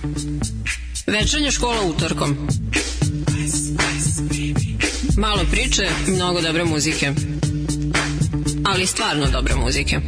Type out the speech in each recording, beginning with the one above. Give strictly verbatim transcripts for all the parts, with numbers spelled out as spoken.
Večernja škola utorkom. Malo priče, mnogo dobre muzike. Ali stvarno dobre muzike.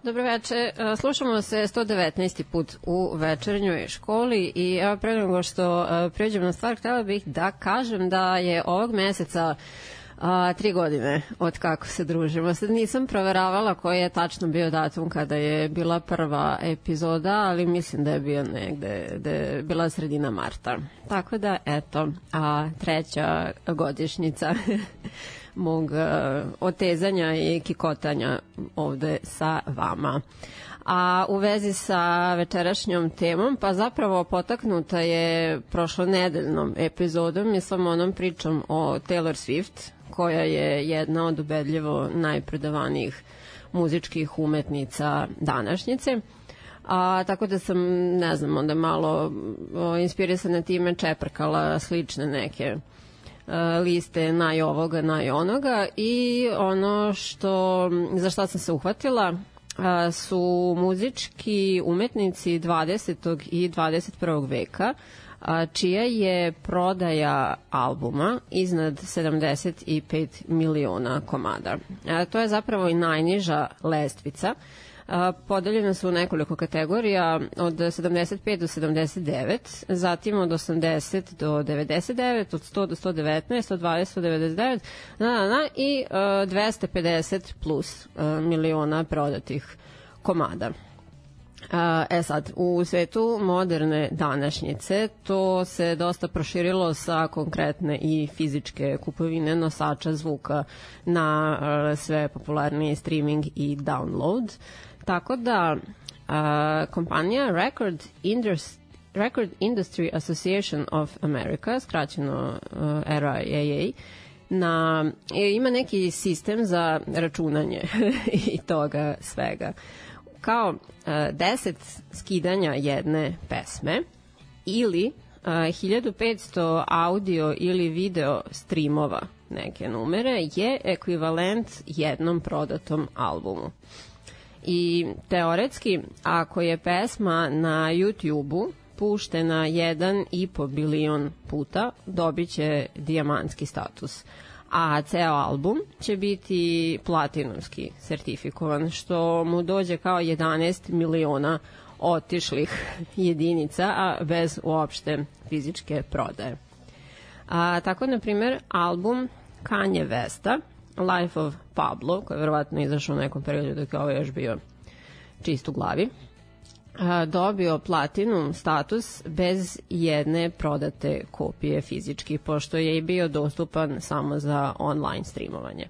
dobro veče. Slušamo se sto devetnaesti put u večernjoj školi i evo pre nego što pređem na stvar, htjela bih da kažem da je ovog meseca a, tri godine od kako se družimo. Sad nisam proveravala koji je tačno bio datum kada je bila prva epizoda, ali mislim da je bio negde, da je bila sredina marta. Tako da, eto, a, treća godišnjica mog uh, otezanja i kikotanja ovde sa vama. A u vezi sa večerašnjom temom, pa zapravo potaknuta je prošlonedeljnom epizodom i svom onom pričom o Taylor Swift, koja je jedna od ubedljivo najpredavanijih muzičkih umetnica današnjice. A, tako da sam, ne znam, onda malo o, inspirisana time čeprkala slične neke liste naj ovoga, naj onoga i ono što, za šta sam se uhvatila su muzički umetnici dvadesetog i dvadeset prvog veka čija je prodaja albuma iznad sedamdeset pet miliona komada. To je zapravo i najniža lestvica. Podeljene su u nekoliko kategorija od sedamdeset pet do sedamdeset devet, zatim od osamdeset do devedeset devet, od sto do sto devetnaest, od dvadeset do devedeset devet na, na, na, i uh, dvesta pedeset plus uh, miliona prodatih komada. Uh, e sad, u svetu moderne današnjice to se dosta proširilo sa konkretne i fizičke kupovine nosača zvuka na uh, sve popularniji streaming i download. Tako da uh, kompanija Record Industry, Record Industry Association of America, skraćeno uh, R I A A, na, ima neki sistem za računanje i toga svega. Kao uh, deset skidanja jedne pesme ili uh, hiljadu petsto audio ili video streamova neke numere je ekvivalent jednom prodatom albumu. I teoretski, ako je pesma na YouTube-u puštena jedan i po bilion puta, dobit će dijamantski status. A ceo album će biti platinumski sertifikovan, što mu dođe kao jedanaest miliona otišlih jedinica, a bez uopšte fizičke prodaje. A, tako, na primjer, album Kanye Westa, Life of Pablo, koji je verovatno izašao u nekom periodu dok je ovo još bio čist u glavi, dobio platinum status bez jedne prodate kopije fizički, pošto je i bio dostupan samo za online streamovanje.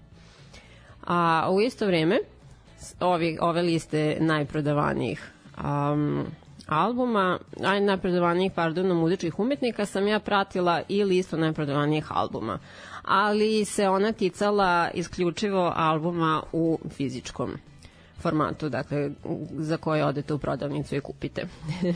A u isto vrijeme, ovi, ove liste najprodavanijih um, albuma, aj najprodavanijih, pardon, muzičkih umetnika sam ja pratila i listu najprodavanijih albuma, ali se ona ticala isključivo albuma u fizičkom formatu, dakle, za koje odete u prodavnicu i kupite.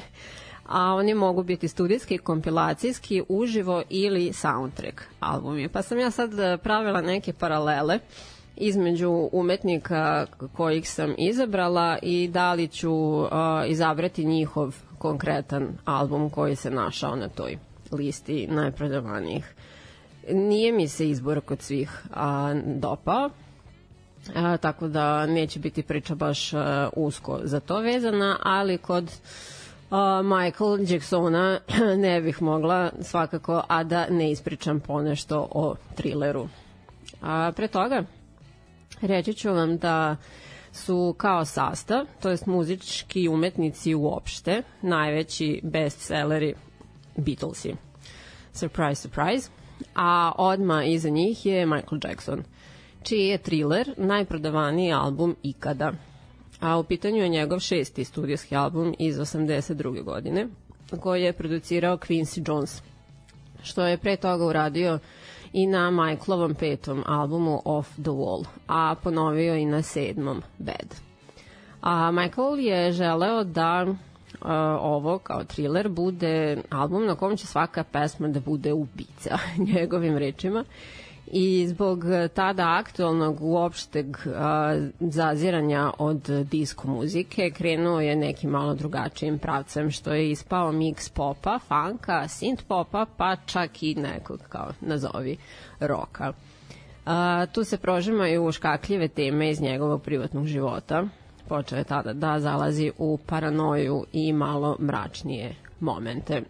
A oni mogu biti studijski, kompilacijski, uživo ili soundtrack albumi. Pa sam ja sad pravila neke paralele između umetnika kojih sam izabrala i da li ću uh, izabrati njihov konkretan album koji se našao na toj listi najprodavanijih. Nije mi se izbor kod svih a, dopao, a, tako da neće biti priča baš a, usko za to vezana, ali kod a, Michael Jacksona ne bih mogla svakako, a da ne ispričam ponešto o Thrilleru. A, pre toga reći ću vam da su kao sastav, to jest muzički umetnici uopšte, najveći bestselleri Beatlesi. Surprise, surprise. A odmah iza njih je Michael Jackson, čiji je Thriller najprodavaniji album ikada. A u pitanju je njegov šesti studijski album iz osamdeset druge godine, koji je producirao Quincy Jones, što je pre toga uradio i na Michaelovom petom albumu Off the Wall, a ponovio i na sedmom Bad. A Michael je želeo da Uh, ovo kao Thriller bude album na kom će svaka pesma da bude ubica, njegovim rečima, i zbog tada aktualnog uopšteg uh, zaziranja od disko muzike krenuo je nekim malo drugačijim pravcem, što je ispao miks popa, funka, synth popa, pa čak i nekog kao nazovi roka. Uh, tu se prožimaju škakljive teme iz njegovog privatnog života, počeo je tada da zalazi u paranoju i malo mračnije momente.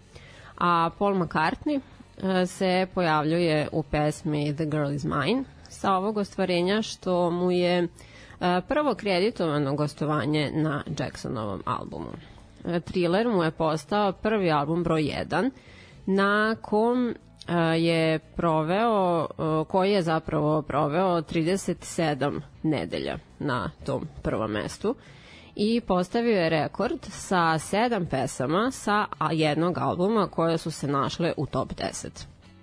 A Paul McCartney se pojavljuje u pesmi The Girl Is Mine sa ovog ostvarenja, što mu je prvo kreditovano gostovanje na Jacksonovom albumu. Thriller mu je postao prvi album broj jedan na kom je proveo, koji je zapravo proveo trideset sedam nedelja na tom prvom mestu i postavio je rekord sa sedam pesama sa jednog albuma koje su se našle u top deset.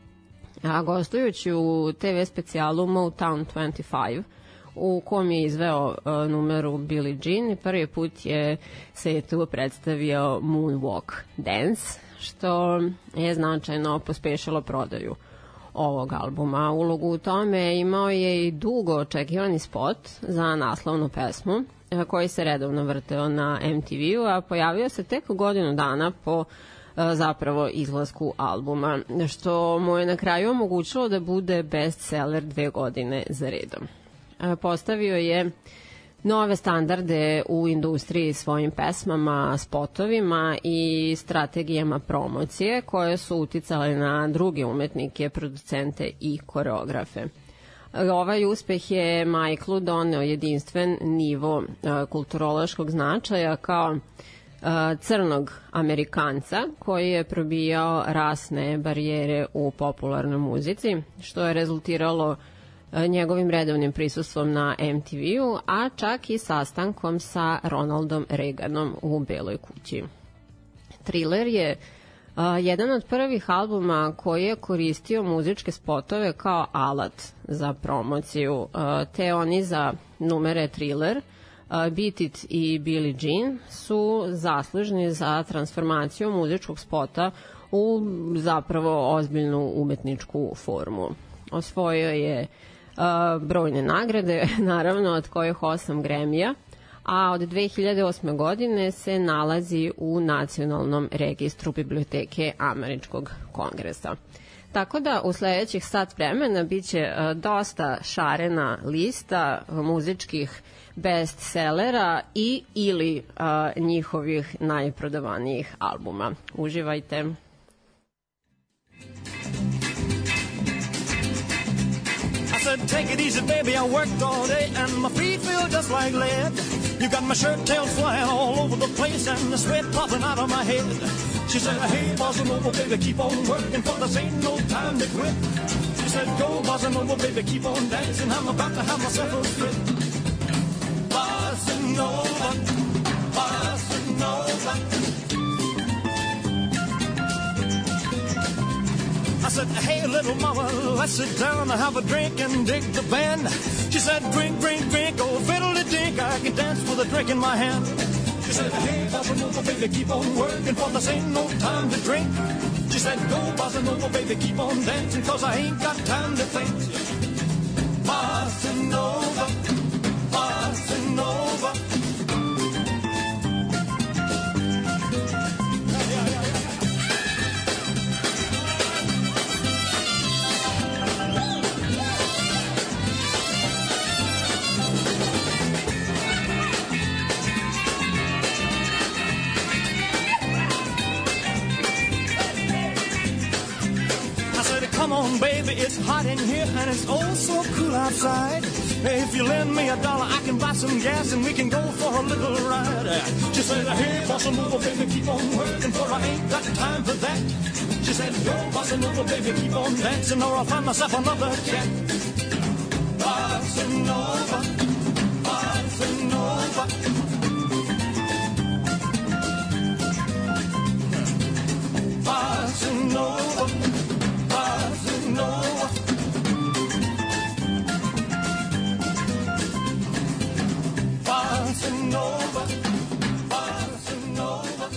A gostujući u te ve specijalu Motown dvadeset pet, u kom je izveo uh, numeru Billie Jean, prvi put je se tu predstavio Moonwalk Dance, što je značajno pospešilo prodaju ovog albuma. Ulogu u tome imao je i dugo očekivani spot za naslovnu pesmu, koji se redovno vrteo na em te ve-u, a pojavio se tek godinu dana po zapravo izlasku albuma, što mu je na kraju omogućilo da bude bestseller dve godine za redom. Postavio je nove standarde u industriji svojim pesmama, spotovima i strategijama promocije koje su uticale na druge umetnike, producente i koreografe. Ovaj uspeh je Michaelu doneo jedinstven nivo kulturološkog značaja kao crnog Amerikanca koji je probijao rasne barijere u popularnoj muzici, što je rezultiralo njegovim redovnim prisustvom na em te ve-u, a čak i sastankom sa Ronaldom Reaganom u Beloj kući. Thriller je uh, jedan od prvih albuma koji je koristio muzičke spotove kao alat za promociju, uh, te oni za numere Thriller, uh, Beat It i Billie Jean su zaslužni za transformaciju muzičkog spota u zapravo ozbiljnu umetničku formu. Osvojio je Uh, brojne nagrade, naravno od kojih osam Grammy-a, a od dve hiljade osme. godine se nalazi u Nacionalnom registru Biblioteke Američkog kongresa. Tako da u sledećih sat vremena biće uh, dosta šarena lista muzičkih bestsellera i ili uh, njihovih najprodavanijih albuma. Uživajte! I said, take it easy, baby, I worked all day and my feet feel just like lead. You got my shirt tails flying all over the place and the sweat popping out of my head. She said, hey, bossa nova, baby, keep on working for this ain't no time to quit. She said, go, bossa nova, baby, keep on dancing, I'm about to have myself a fit. Bossa nova, bossa nova. I said, hey, little mama, let's sit down and have a drink and dig the band. She said, drink, drink, drink, oh, fiddle-de-dink, I can dance with a drink in my hand. She said, hey, bossa nova, baby, keep on working, for this ain't no time to drink. She said, go, bossa nova, baby, keep on dancing, cause I ain't got time to think. Bossa nova, bossa nova. Come on, baby, it's hot in here and it's oh so cool outside. Hey, if you lend me a dollar, I can buy some gas and we can go for a little ride. She said, hey, bossa nova, baby, keep on working, for I ain't got time for that. She said, yo, bossa nova, baby, keep on dancing or I'll find myself another cat. Bossa nova, bossa nova. Bossa nova. Nova. Bossa nova, bossa nova.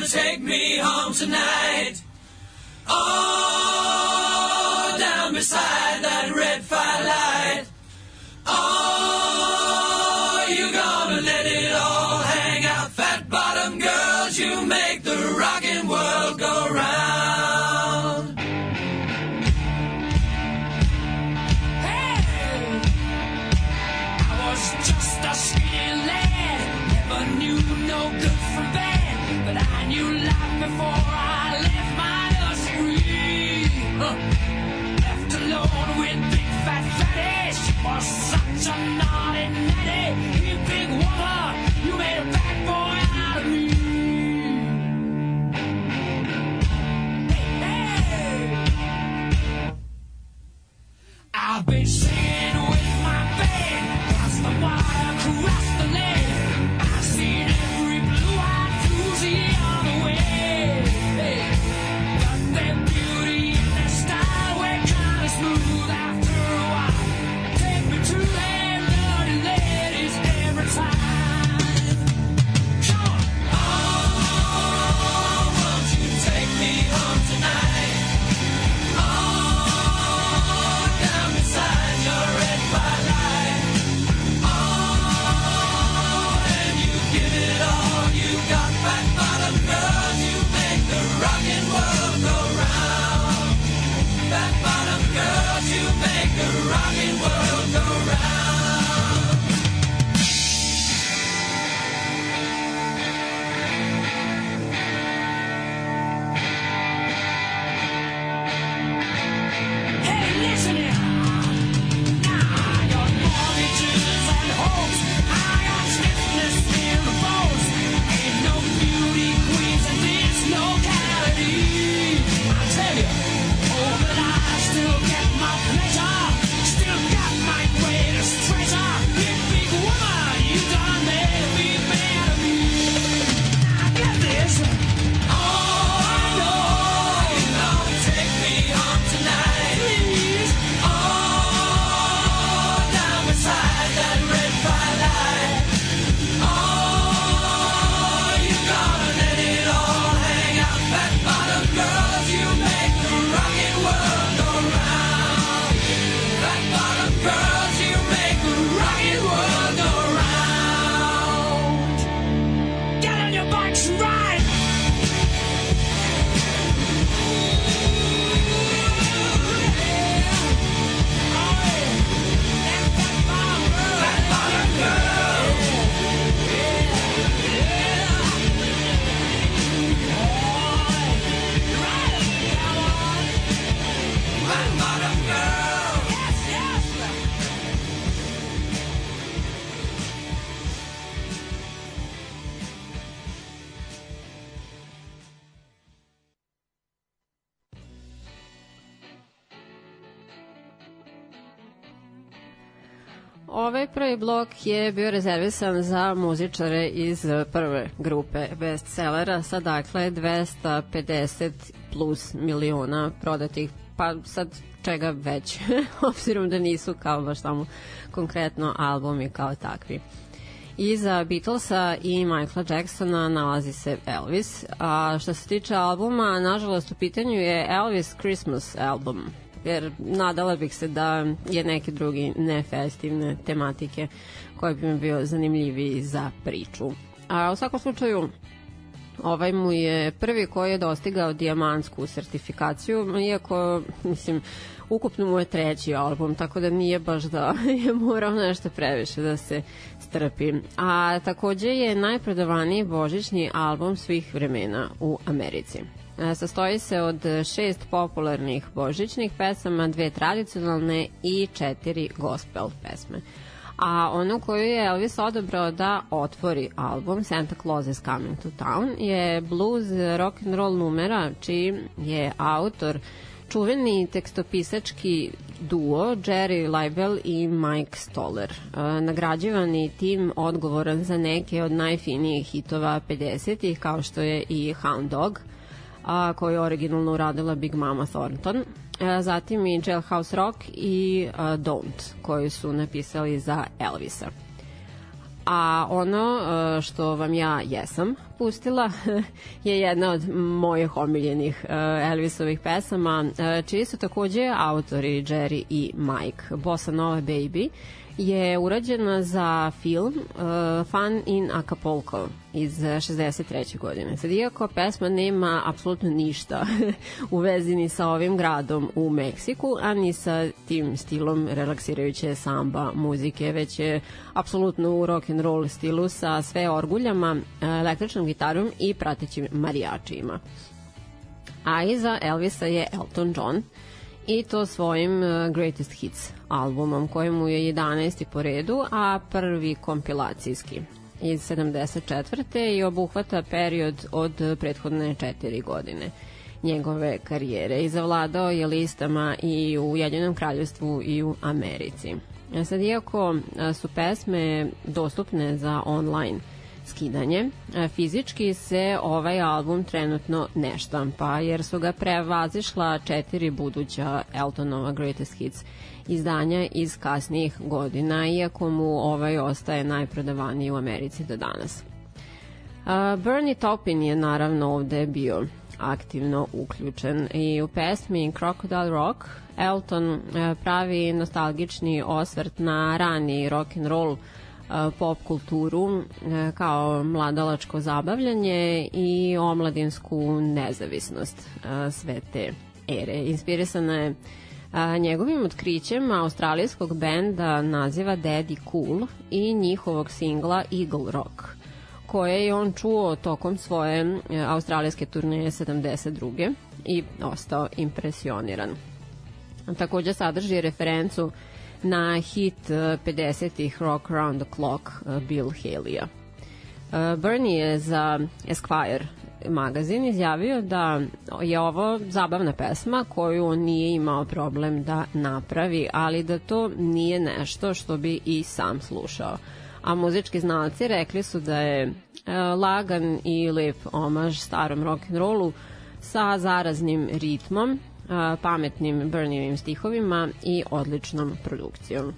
take me home tonight? Oh, down beside that red firelight. Oh, you gonna let it all hang out, fat bottom girls, you make the rockin' world go round. Hey, I was just a skinny lad, never knew no good from bad, but I knew life before I left my nursery. Huh. Left alone with big fat fatty, she was such a naughty natty. You big woman, you made a bad boy out of me. Hey, hey. I've been singing with my band, across the water, across the land. I've seen every blue-eyed floozy on the way. Hey. Got their beauty and their style, we're kind of smooth after a while. Take me to their dirty ladies every time. Come on. Oh, won't you take me home tonight? Oh, down beside your red firelight. Oh, and you give it all you got, fat bottom girls, you make the rockin' world go round. Fat bottom girls, you make the rockin' world go round. Hey, listen here. Now I got mortgages and homes. I got stiffness in the bones. Ain't no beauty queens in this locality. I tell you, oh, but I still get my pleasure. Still got my greatest treasure. Big, big woman, you done made me mad of me. Now get this. Oh, I know you gonna take me home tonight. Please. Oh, down beside that red firelight. Oh, you gonna let it all hang out, fat bottom girls, you make the rockin' world go round. Fat bottom girls, you make the rockin' world go round. Get on your bikes and ride. Fat bottom girls. Fat bottom girls. Yes, yes. Ovaj prvi blok je bio rezervisan za muzičare iz prve grupe bestsellera sa dakle dvesta pedeset plus miliona prodatih, pa sad čega već, obzirom da nisu kao baš tamo konkretno albumi kao takvi. Iza Beatlesa i Michaela Jacksona nalazi se Elvis, a što se tiče albuma, nažalost u pitanju je Elvis Christmas album, jer nadala bih se da je neki drugi nefestivne tematike koji bi mi bio zanimljiviji za priču. A u svakom slučaju, ovaj mu je prvi koji je dostigao dijamantsku sertifikaciju, iako, mislim, ukupno mu je treći album, tako da nije baš da je morao nešto previše da se strpi. A takođe je najprodavaniji božićni album svih vremena u Americi. Sastoji se od šest popularnih božićnih pesama, dve tradicionalne i četiri gospel pesme. A ono koju je Elvis odabrao da otvori album Santa Claus is Coming to Town je blues rock and roll numera čiji je autor čuveni tekstopisački duo Jerry Leibel i Mike Stoller. Nagrađivani tim odgovoran za neke od najfinijih hitova pedesetih kao što je i Hound Dog, a koju je originalno uradila Big Mama Thornton, zatim i Jailhouse Rock i uh, Don't, koju su napisali za Elvisa. A ono uh, što vam ja jesam pustila je jedna od mojih omiljenih Elvisovih pesama, čiji su takođe autori Jerry i Mike. Bossa Nova Baby je urađena za film uh, Fun in Acapulco iz šezdeset treće godine. Sad, iako pesma nema apsolutno ništa u vezi ni sa ovim gradom u Meksiku, a ni sa tim stilom relaksirajuće samba muzike, već je apsolutno u rock and roll stilu sa sve orguljama, električnom gitarom i pratećim marijačima. A iza Elvisa je Elton John, i to svojim Greatest Hits albumom, kojemu je jedanaesti po redu, a prvi kompilacijski iz sedamdeset četvrte i obuhvata period od prethodne četiri godine njegove karijere i zavladao je listama i u Ujedinjenom kraljevstvu i u Americi. Sad, iako su pesme dostupne za online skidanje, fizički se ovaj album trenutno ne štampa, jer su ga prevazišla četiri buduća Eltonova Greatest Hits izdanja iz kasnijih godina, iako mu ovaj ostaje najprodavaniji u Americi do danas. Bernie Taupin je naravno ovde bio aktivno uključen i u pesmi Crocodile Rock Elton pravi nostalgični osvrt na rani rock and roll pop kulturu kao mladalačko zabavljanje i omladinsku nezavisnost sve te ere. Inspirisana je njegovim otkrićem australijskog benda naziva Daddy Cool i njihovog singla Eagle Rock, koje je on čuo tokom svoje australijske turneje sedamdeset druge i ostao impresioniran. Takođe sadrži referencu na hit pedesetih Rock Around the Clock Bill Haley-a. Bernie je za Esquire magazin izjavio da je ovo zabavna pesma koju on nije imao problem da napravi, ali da to nije nešto što bi i sam slušao. A muzički znalci rekli su da je lagan i lep omaž starom rock'n'rollu sa zaraznim ritmom, pametnim Bernievim stihovima i odličnom produkcijom.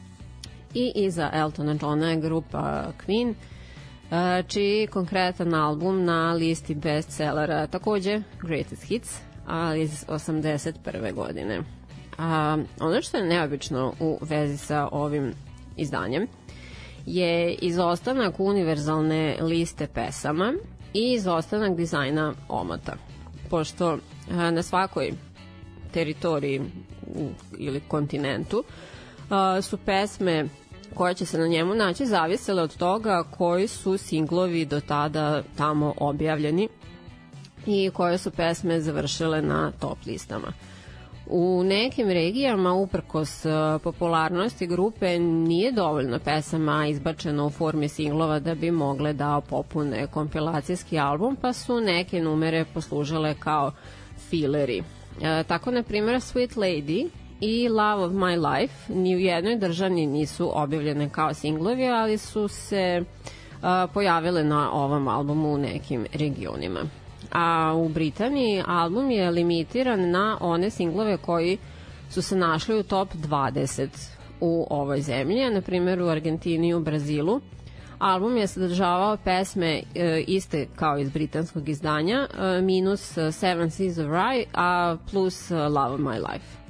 I iza Eltona Johna je grupa Queen, čiji konkretan album na listi bestsellera takođe Greatest Hits, ali iz osamdeset prve godine. A, ono što je neobično u vezi sa ovim izdanjem je izostanak univerzalne liste pesama i izostanak dizajna omota, pošto a, na svakoj teritoriji ili kontinentu a, su pesme koje će se na njemu naći zavisele od toga koji su singlovi do tada tamo objavljeni i koje su pesme završile na top listama. U nekim regijama, uprkos popularnosti grupe, nije dovoljno pesama izbačeno u formi singlova da bi mogle da popune kompilacijski album, pa su neke numere poslužile kao fileri. E, tako, na primjer, Sweet Lady i Love of My Life ni u jednoj državi nisu objavljene kao singlovi, ali su se uh, pojavile na ovom albumu u nekim regionima. A u Britaniji album je limitiran na one singlove koji su se našli u top dvadeset u ovoj zemlji, a na primjer u Argentini i u Brazilu. Album je sadržavao pesme uh, iste kao iz britanskog izdanja, uh, minus uh, Seven Seas of Rye, a plus uh, Love of My Life.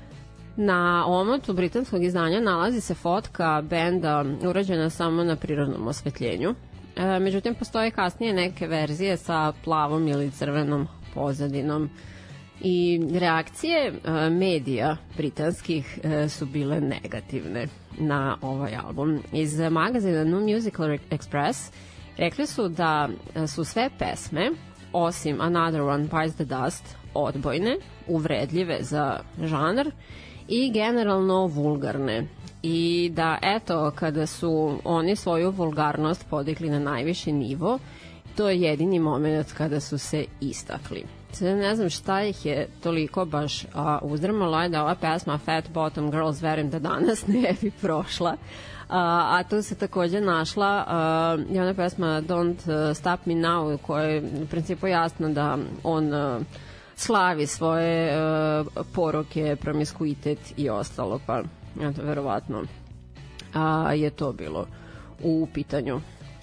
Na omotu britanskog izdanja nalazi se fotka benda urađena samo na prirodnom osvetljenju. E, međutim, postoje kasnije neke verzije sa plavom ili crvenom pozadinom. I reakcije e, medija britanskih e, su bile negativne na ovaj album. Iz magazina New Musical Express rekli su da su sve pesme, osim Another One Bites the Dust, odbojne, uvredljive za žanr i generalno vulgarne. I da, eto, kada su oni svoju vulgarnost podigli na najviši nivo, to je jedini moment kada su se istakli. Sada ne znam šta ih je toliko baš a, uzdrmalo, je da ova pesma Fat Bottom Girls verujem da danas ne bi prošla. A, a tu se takođe našla a, i ona pesma Don't Stop Me Now, koja je u principu jasno da on a, slavi svoje uh, poroke, promiskuitet i ostalo, pa eto, verovatno a, je to bilo u pitanju.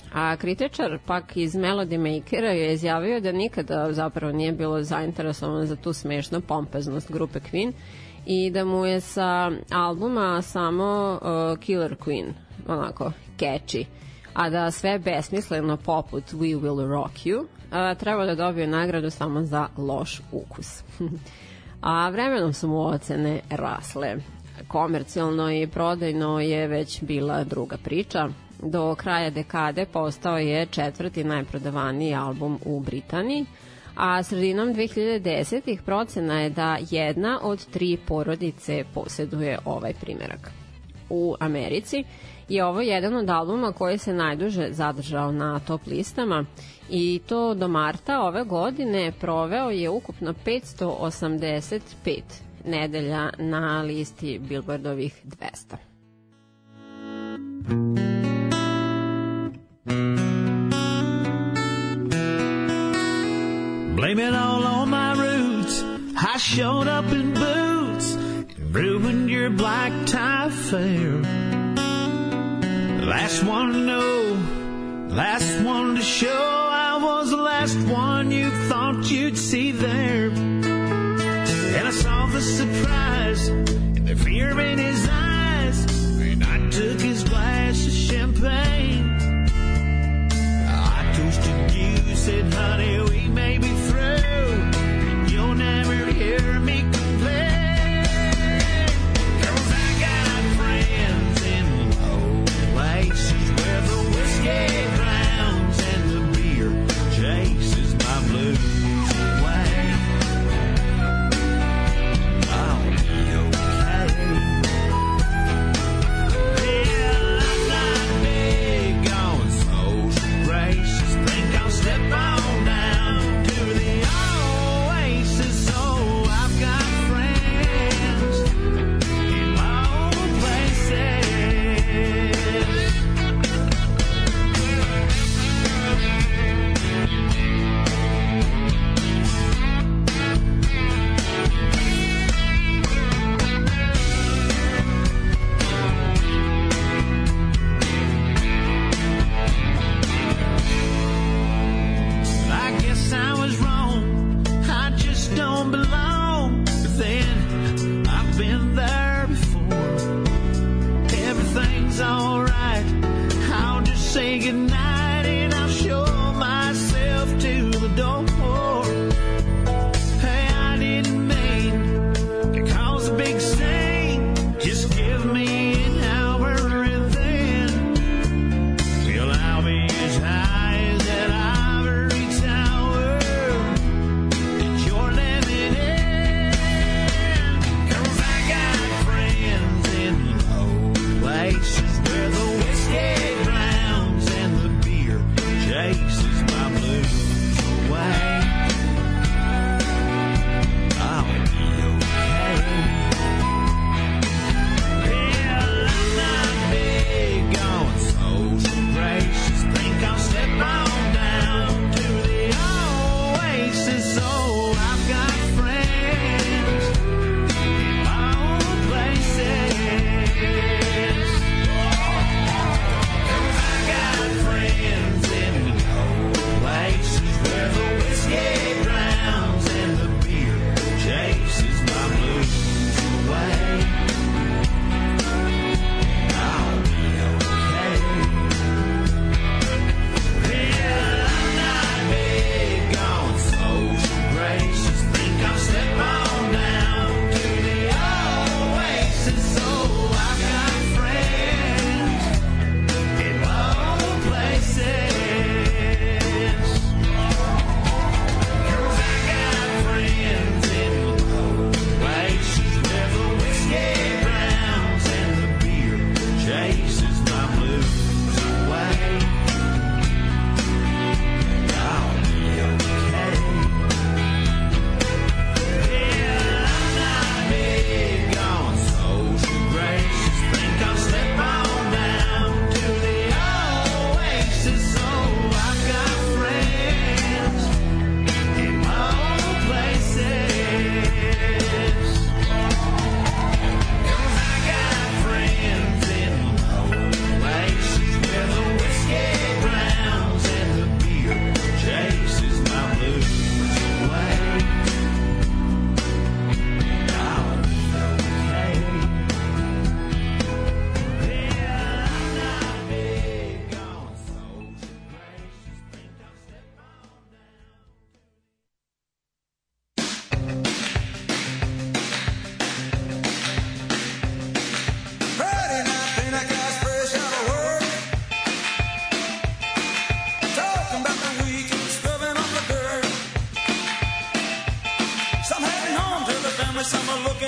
A kritičar pak iz Melody Makera je izjavio da nikada zapravo nije bilo zainteresovan za tu smešnu pompeznost grupe Queen i da mu je sa albuma samo uh, Killer Queen onako catchy, a da sve besmisleno poput We Will Rock You uh, treba da dobije nagradu samo za loš ukus. A vremenom su mu ocene rasle. Komercijalno i prodajno je već bila druga priča. Do kraja dekade postao je četvrti najprodavaniji album u Britaniji, a sredinom dve hiljade desetih procena je da jedna od tri porodice posjeduje ovaj primerak. U Americi je ovo jedan od albuma koji se najduže zadržao na top listama i to do marta ove godine proveo je ukupno petsto osamdeset pet nedelja na listi Billboardovih dvesta. Blame it all on my roots. I showed up in boots and ruined your black tie fair. Last one to know, last one to show. I was the last one you thought you'd see there. And I saw the surprise and the fear in his eyes, and I took his glass of champagne. I toasted you, said, honey, we may be through, and you'll never hear me complain. 'Cause I got friends in low places where the whiskey drowns and the beer chases my blues away. I'll be okay. Yeah, I'm not big on social graces. Think I'll step on down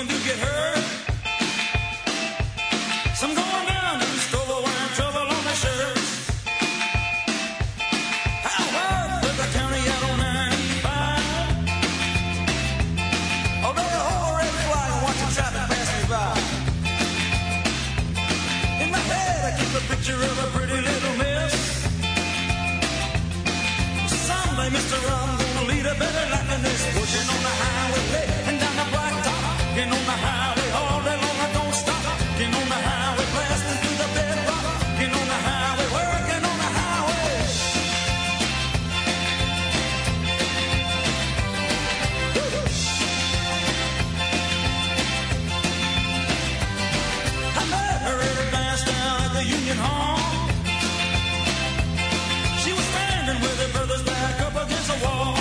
looking to get hurt. Some going down to the store wearing trouble on their shirts. How hard with the county out on ninety-five? Oh, there's a whole red flag and watch the traffic pass me by. In my head I keep a picture of a pretty little miss. Someday, mister, I'm gonna lead a better life than this. Pushing on the highway and down the blacktop. Getting on the highway all day long, I don't stop. Getting on the highway, blasting through the bedrock. Getting on the highway, working on the highway. I met her at a dance down at the Union Hall. She was standing with her brother's back up against the wall.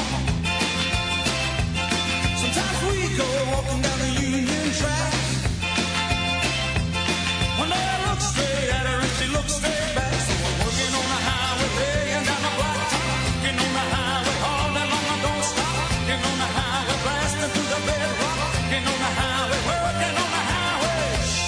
Sometimes we go walking down the Union track. One day I look straight at her and she looks straight back. So I'm working on the highway, laying down the blacktop. Getting on the highway all day long, I don't stop. Getting on the highway, blasting through the bedrock. Getting on the highway, working on the highway.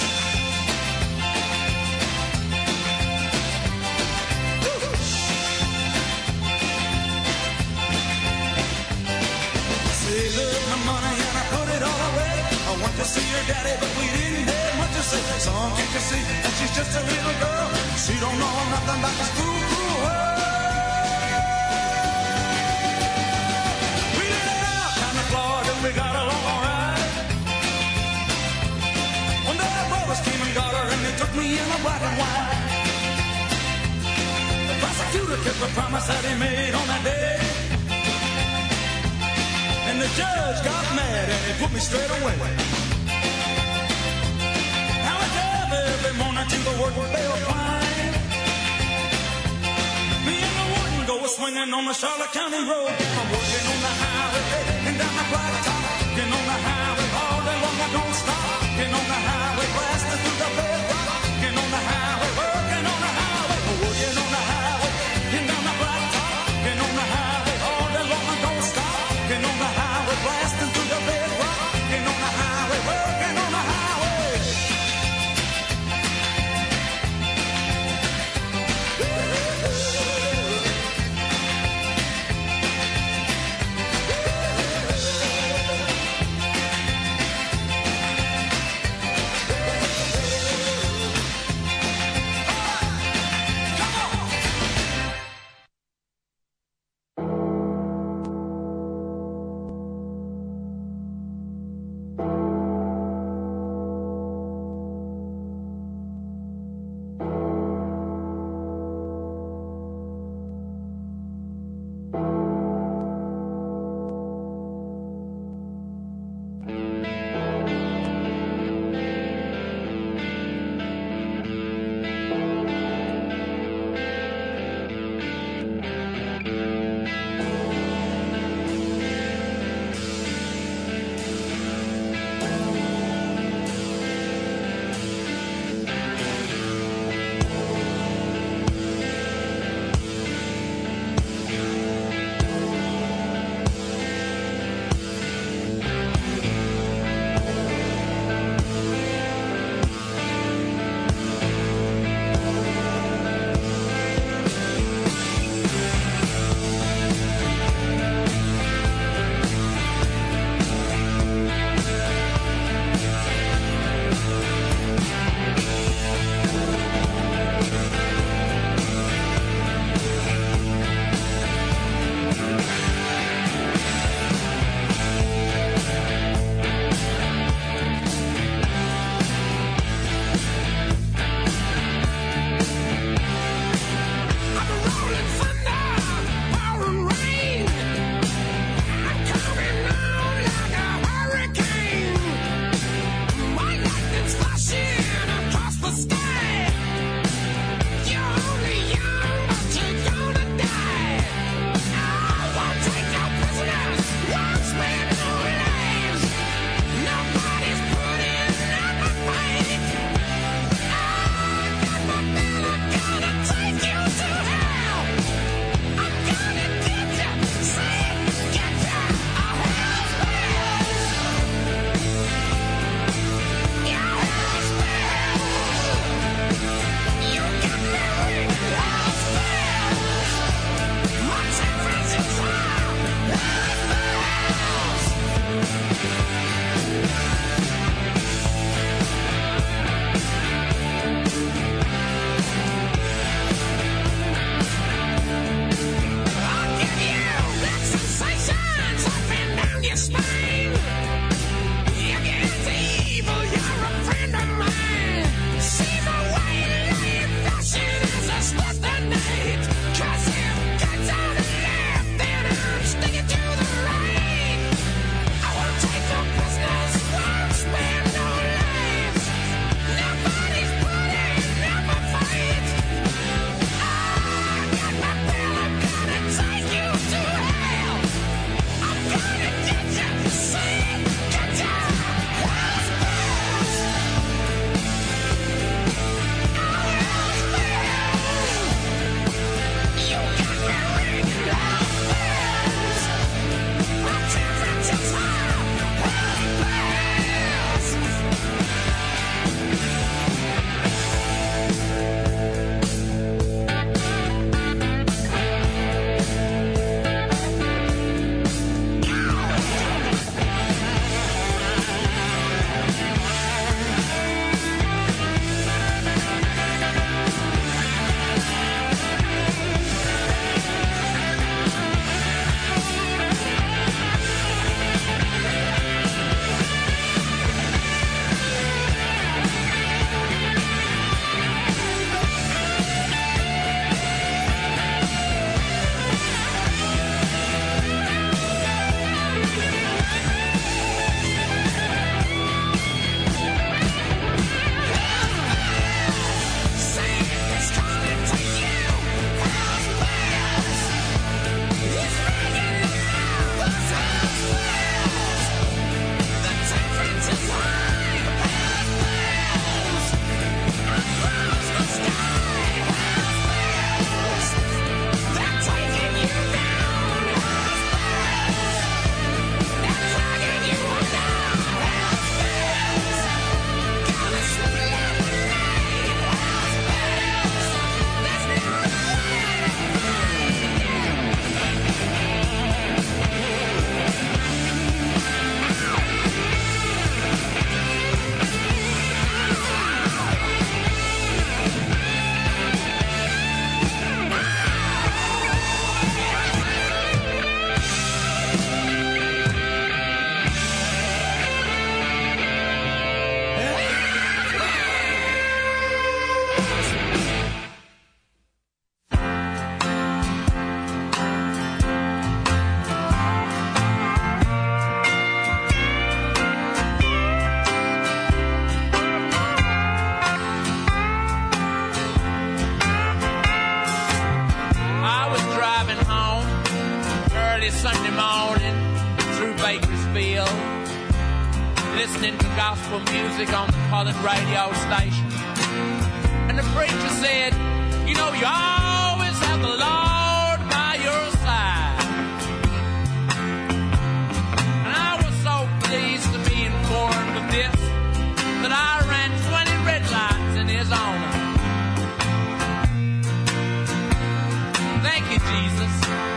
Saved up my money and I put it all away. I went to see her daddy, but we didn't have much to say. Son, can't you see that she's just a little girl? She don't know nothing about this cool, cool world. We did it out kind of Florida, we got along all right. One day our brothers came and got her, and they took me in a black and white. The prosecutor kept the promise that he made on that day. And the judge got mad and he put me straight away. Now I drive every morning to the work bell climb. Me and the wooden go swinging on the Charlotte County road. I'm working on the highway and down the blacktop. Getting on the highway all day long, I don't stop. Getting on the highway, blasting through the bedrock. Getting on the highway, working on the highway. Working on the highway and down the blacktop. Getting on the highway all day long, I don't stop. Getting on the highway, blasting through the bedrock. Getting on the highway, working on the highway. field, listening to gospel music on the colored radio station. And the preacher said, you know, you always have the Lord by your side. And I was so pleased to be informed of this that I ran twenty red lights in his honor. Thank you, Jesus.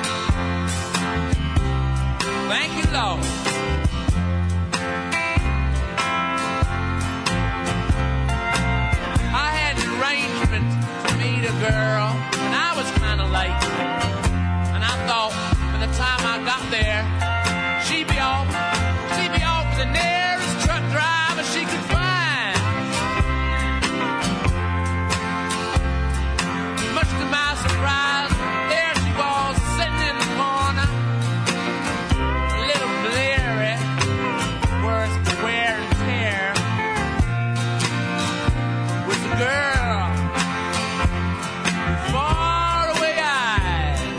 Thank you, Lord. I had an arrangement to meet a girl, and I was kind of late. And I thought by the time I got there, she'd be off, she'd be off with the nearest truck driver she could find. Much to my surprise, there she was sitting in the corner, a little bleary, worse for wear and tear, with the girl with faraway eyes.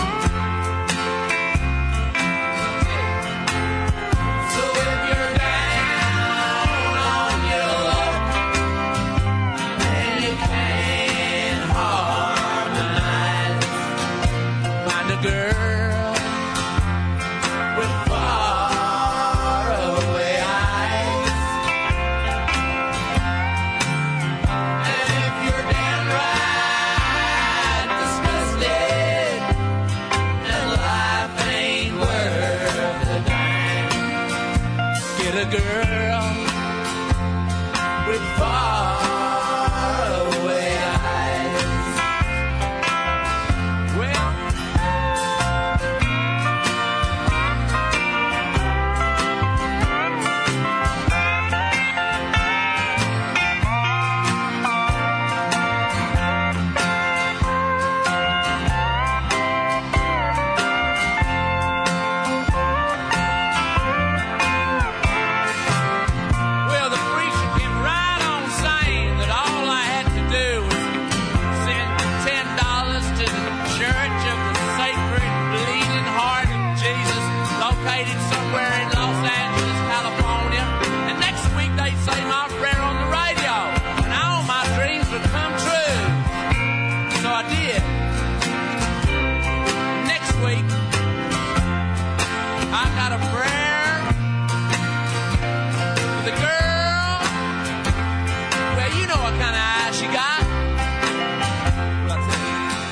So if you're down on your luck and you can't harmonize, find a girl with faraway eyes. And if you're downright disgusted and life ain't worth the dime, get a girl with faraway eyes. Well, well, the preacher came right on saying that all I had to do was send ten dollars to the Church of the Sacred Bleeding Heart of Jesus, located somewhere in Los Angeles, California. And next week they'd say my prayer on the radio, and all my dreams would come true. So I did. Next week, I got a prayer for the girl. Well, you know what kind of eyes she got. What's it?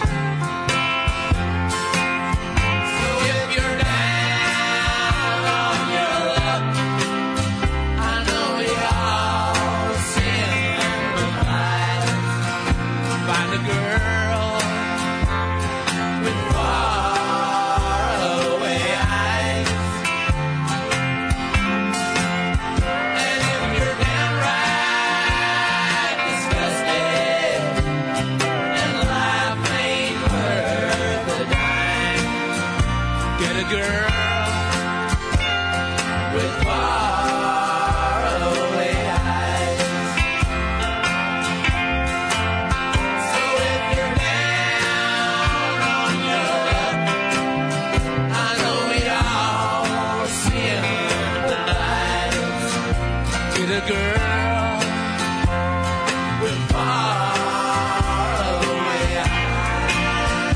So if you're down on your luck, I know we all sympathize. Find a girl with faraway eyes. And if you're downright disgusted and life ain't worth a dime, get a girl with faraway eyes. So if you're down on your luck, I know we all sympathize. Get a girl with faraway eyes.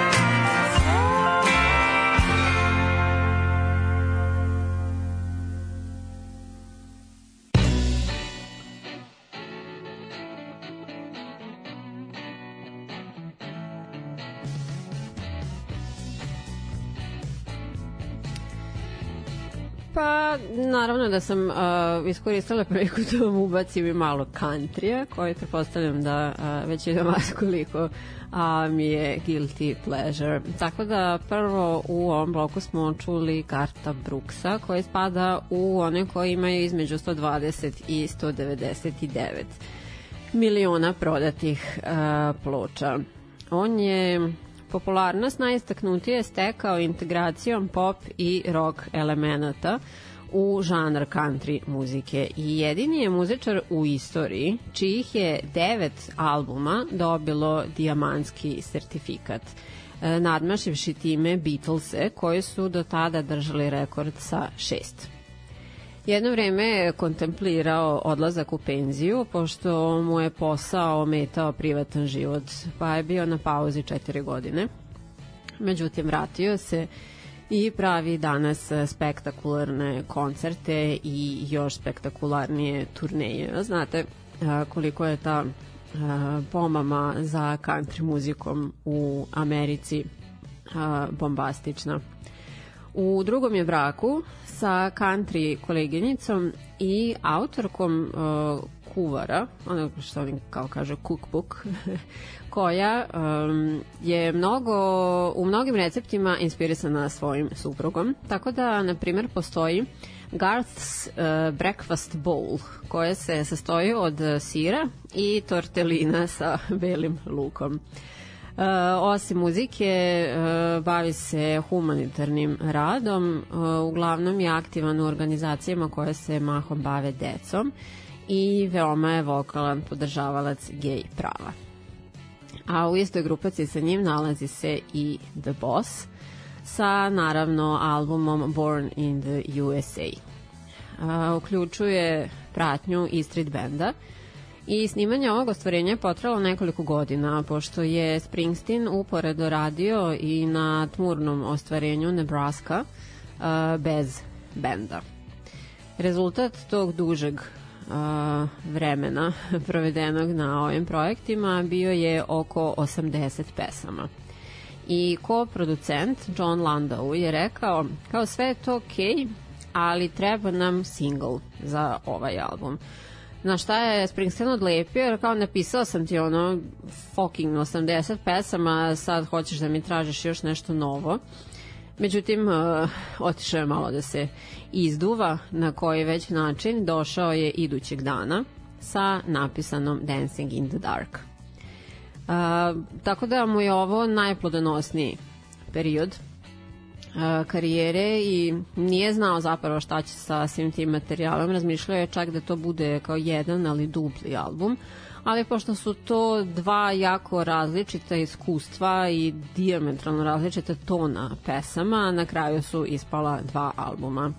Pa, naravno da sam uh, iskoristila priliku da vam ubacim i malo countrya, koji pretpostavljam da uh, većina vas koliko a, mi je guilty pleasure. Tako da prvo u ovom bloku smo čuli Garta Brooksa, koji spada u one koji imaju između sto dvadeset i sto devedeset devet miliona prodatih uh, ploča. On je popularnost najistaknutije stekao integracijom pop i rock elemenata u žanr country muzike i jedini je muzičar u istoriji čijih je devet albuma dobilo dijamantski sertifikat. nadmašivši time Beatlese, koji su do tada držali rekord sa šest. Jedno vreme je kontemplirao odlazak u penziju, pošto mu je posao ometao privatan život, pa je bio na pauzi četiri godine. Međutim, vratio se i pravi danas spektakularne koncerte i još spektakularnije turneje. Znate koliko je ta pomama za country muzikom u Americi bombastična. U drugom je braku sa country koleginicom i autorkom uh, kuvara, ono što oni kao kaže cookbook, koja um, je mnogo, u mnogim receptima inspirisana svojim suprugom, tako da, na primjer, postoji Garth's uh, Breakfast Bowl, koje se sastoji od sira i tortelina sa belim lukom. Uh, osim muzike, uh, bavi se humanitarnim radom, uh, uglavnom je aktivan u organizacijama koje se mahom bave decom i veoma je vokalan podržavalac gej prava. A u istoj grupaciji sa njim nalazi se i The Boss sa, naravno, albumom Born in the U S A. Uh, uključuje pratnju E Street Banda i snimanje ovog ostvarenja je potrajalo nekoliko godina, pošto je Springsteen uporedo radio i na tmurnom ostvarenju Nebraska uh, bez benda. Rezultat tog dužeg uh, vremena provedenog na ovim projektima bio je oko osamdeset pesama. I ko-producent John Landau je rekao, kao sve je to okej, ali treba nam single za ovaj album. Na šta je Springsteen odlepio, jer kao napisao sam ti ono fucking osamdeset pesama, sad hoćeš da mi tražiš još nešto novo. Međutim, uh, otišao je malo da se izduva, na koji već način došao je idućeg dana sa napisanom Dancing in the Dark. Uh, tako da mu je ovo najplodonosniji period uh, karijere i nije znao zapravo šta će sa svim tim materijalom. Razmišljao je čak da to bude kao jedan, ali dupli album, ali pošto su to dva jako različita iskustva i dijametralno različita tona pesama, na kraju su ispala dva albuma.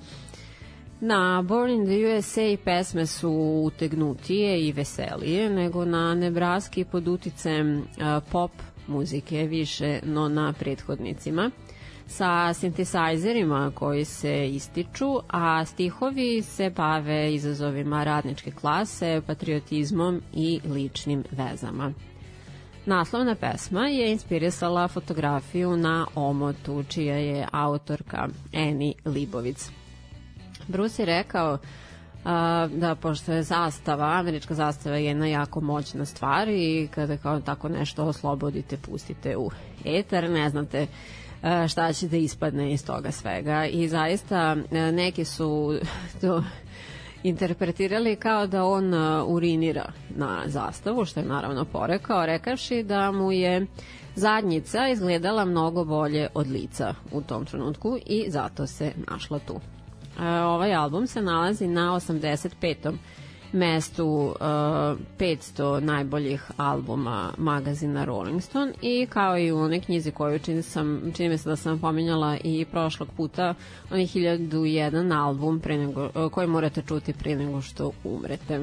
Na Born in the U S A pesme su utegnutije i veselije nego na Nebraski pod uticajem uh, pop muzike više no na prethodnicima, sa sintesajzerima koji se ističu, a stihovi se bave izazovima radničke klase, patriotizmom i ličnim vezama. Naslovna pesma je inspirisala fotografiju na omotu, čija je autorka Annie Libovic. Bruce je rekao uh, da pošto je zastava, američka zastava je jedna jako moćna stvar i kada kao tako nešto oslobodite, pustite u etar, ne znate uh, šta će da ispadne iz toga svega. I zaista uh, neki su to interpretirali kao da on uh, urinira na zastavu, što je naravno porekao, rekavši da mu je zadnjica izgledala mnogo bolje od lica u tom trenutku i zato se našla tu. Ovaj album se nalazi na osamdeset petom mestu uh, petsto najboljih albuma magazina Rolling Stone i kao i u onoj knjizi koju čini, sam, čini mi se da sam pominjala i prošlog puta, onaj hiljadu i jedan album pre nego, koji morate čuti pre nego što umrete.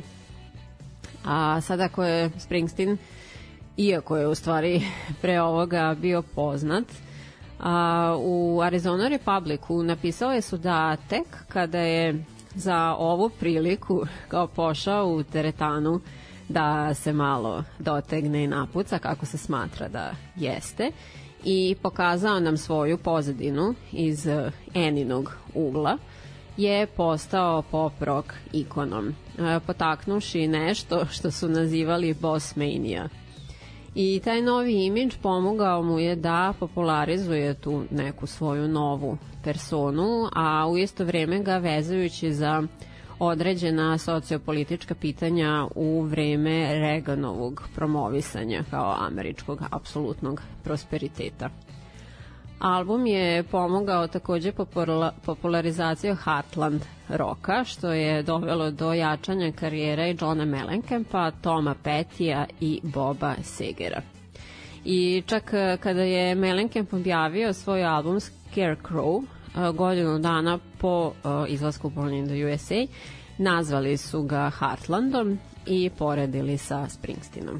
A sada ako je Springsteen, iako je u stvari pre ovoga bio poznat, a, u Arizona Republicu napisao je su da tek kada je za ovu priliku kao pošao u teretanu da se malo dotegne i napuca, kako se smatra da jeste, i pokazao nam svoju pozadinu iz Eninog ugla, je postao pop rock ikonom, potaknuši nešto što su nazivali Boss Mania. I taj novi imidž pomogao mu je da popularizuje tu neku svoju novu personu, a u isto vreme ga vezujući za određena sociopolitička pitanja u vreme Reaganovog promovisanja kao američkog apsolutnog prosperiteta. Album je pomogao takođe popularizaciju Heartland roka, što je dovelo do jačanja karijere Johna Mellencampa, Toma Pettija i Boba Segera. I čak kada je Mellencamp objavio svoj album Scarecrow godinu dana po izlasku Born in the U S A, nazvali su ga Heartlandom i poredili sa Springsteenom.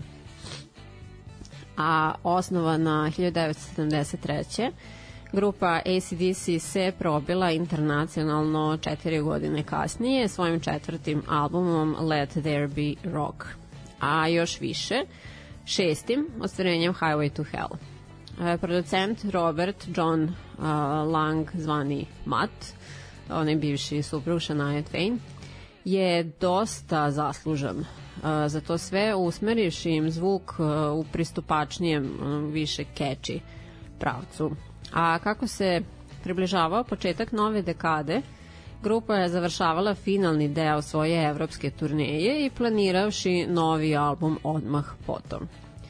A osnovana hiljadu devetsto sedamdeset treće grupa A C D C se probila internacionalno četiri godine kasnije svojim četvrtim albumom Let There Be Rock, a još više šestim ostvarenjem Highway to Hell. E, producent Robert John uh, Lang, zvani Matt, onaj bivši suprug Shania Twain, je dosta zaslužan uh, za to sve, usmerivši im zvuk uh, u pristupačnijem, uh, više catchy pravcu. A kako se približavao početak nove dekade, grupa je završavala finalni deo svoje evropske turneje i planiravši novi album odmah potom.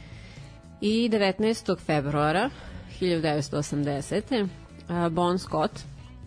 I devetnaestog februara hiljadu devetsto osamdesete. Bon Scott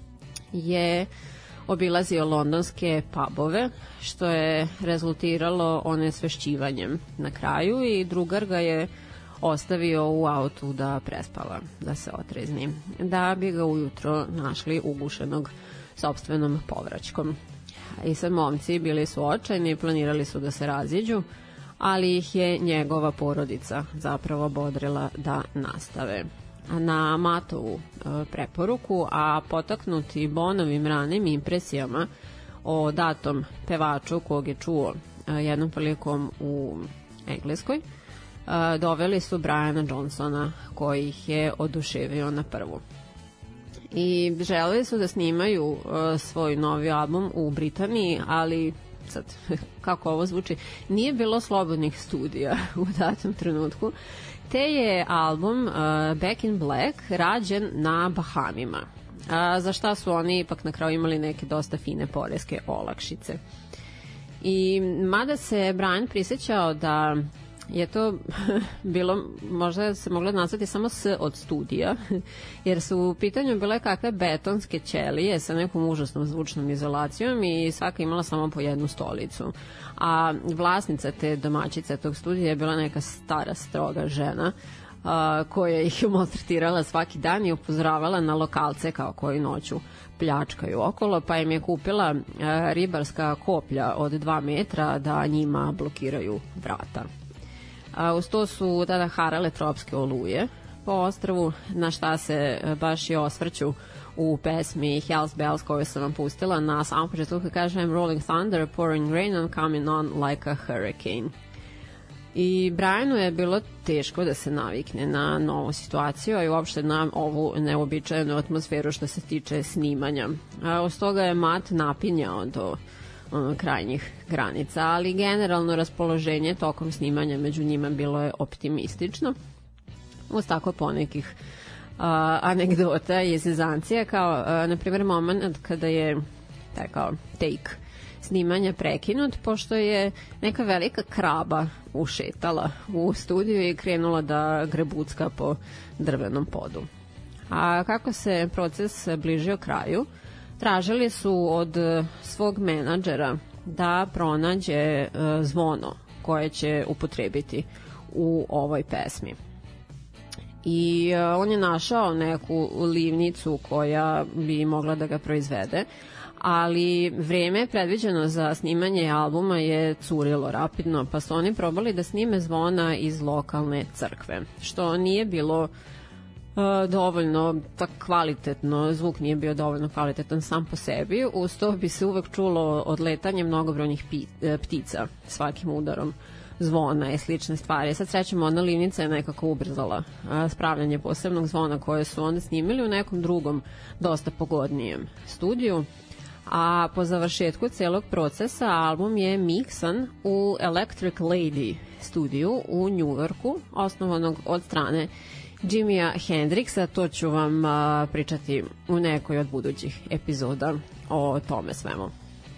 je obilazio londonske pubove, što je rezultiralo onesvešćivanjem na kraju i drugar ga je ostavio u autu da prespava, da se otrezni, da bi ga ujutro našli ugušenog sopstvenom povraćkom. I sad momci bili su očajni, planirali su da se raziđu, ali ih je njegova porodica zapravo bodrila da nastave. Na Mattovu e, preporuku, a potaknuti Bonovim ranim impresijama o datom pevaču kog je čuo e, jednom prilikom u Engleskoj, e, doveli su Briana Johnsona, koji ih je oduševio na prvu. I želeli su da snimaju uh, svoj novi album u Britaniji, ali sad, kako ovo zvuči, nije bilo slobodnih studija u datom trenutku, te je album uh, Back in Black rađen na Bahamima, uh, za šta su oni ipak na kraju imali neke dosta fine poreske olakšice. I mada se Brian prisjećao da je to bilo, možda se moglo nazvati samo S od studija, jer su u pitanju bile kakve betonske ćelije sa nekom užasnom zvučnom izolacijom i svaka imala samo po jednu stolicu. A vlasnica te domaćice tog studija je bila neka stara, stroga žena, a, koja ih je maltretirala svaki dan i upozoravala na lokalce kao koji noću pljačkaju okolo, pa im je kupila a, ribarska koplja od dva metra da njima blokiraju vrata. A uz to su tada harale tropske oluje po ostrvu, na šta se baš i osvrću u pesmi Hells Bells koju sam vam pustila na samom početku, kad kažem Rolling Thunder, Pouring Rain and Coming On Like a Hurricane. I Brianu je bilo teško da se navikne na novu situaciju i uopšte na ovu neobičajenu atmosferu što se tiče snimanja. A uz toga je Matt napinjao do ono, krajnjih granica, ali generalno raspoloženje tokom snimanja među njima bilo je optimistično, uz tako ponekih uh, anegdota i zezancija, kao uh, na primjer moment kada je taj kao take snimanja prekinut, pošto je neka velika kraba ušetala u studiju i krenula da grebucka po drvenom podu. A kako se proces bližio kraju, tražili su od svog menadžera da pronađe zvono koje će upotrebiti u ovoj pesmi. I on je našao neku livnicu koja bi mogla da ga proizvede, ali vreme predviđeno za snimanje albuma je curilo rapidno, pa su oni probali da snime zvona iz lokalne crkve, što nije bilo dovoljno tak kvalitetno, zvuk nije bio dovoljno kvalitetan sam po sebi, uz to bi se uvek čulo odletanje mnogobrojnih ptica svakim udarom zvona i slične stvari. Sad srećemo, ona livnica je nekako ubrzala spravljanje posebnog zvona koje su onda snimili u nekom drugom, dosta pogodnijem studiju, a po završetku celog procesa album je miksan u Electric Lady studiju u Njujorku, osnovanog od strane Jimija Hendrixa. To ću vam a, pričati u nekoj od budućih epizoda o tome svemu.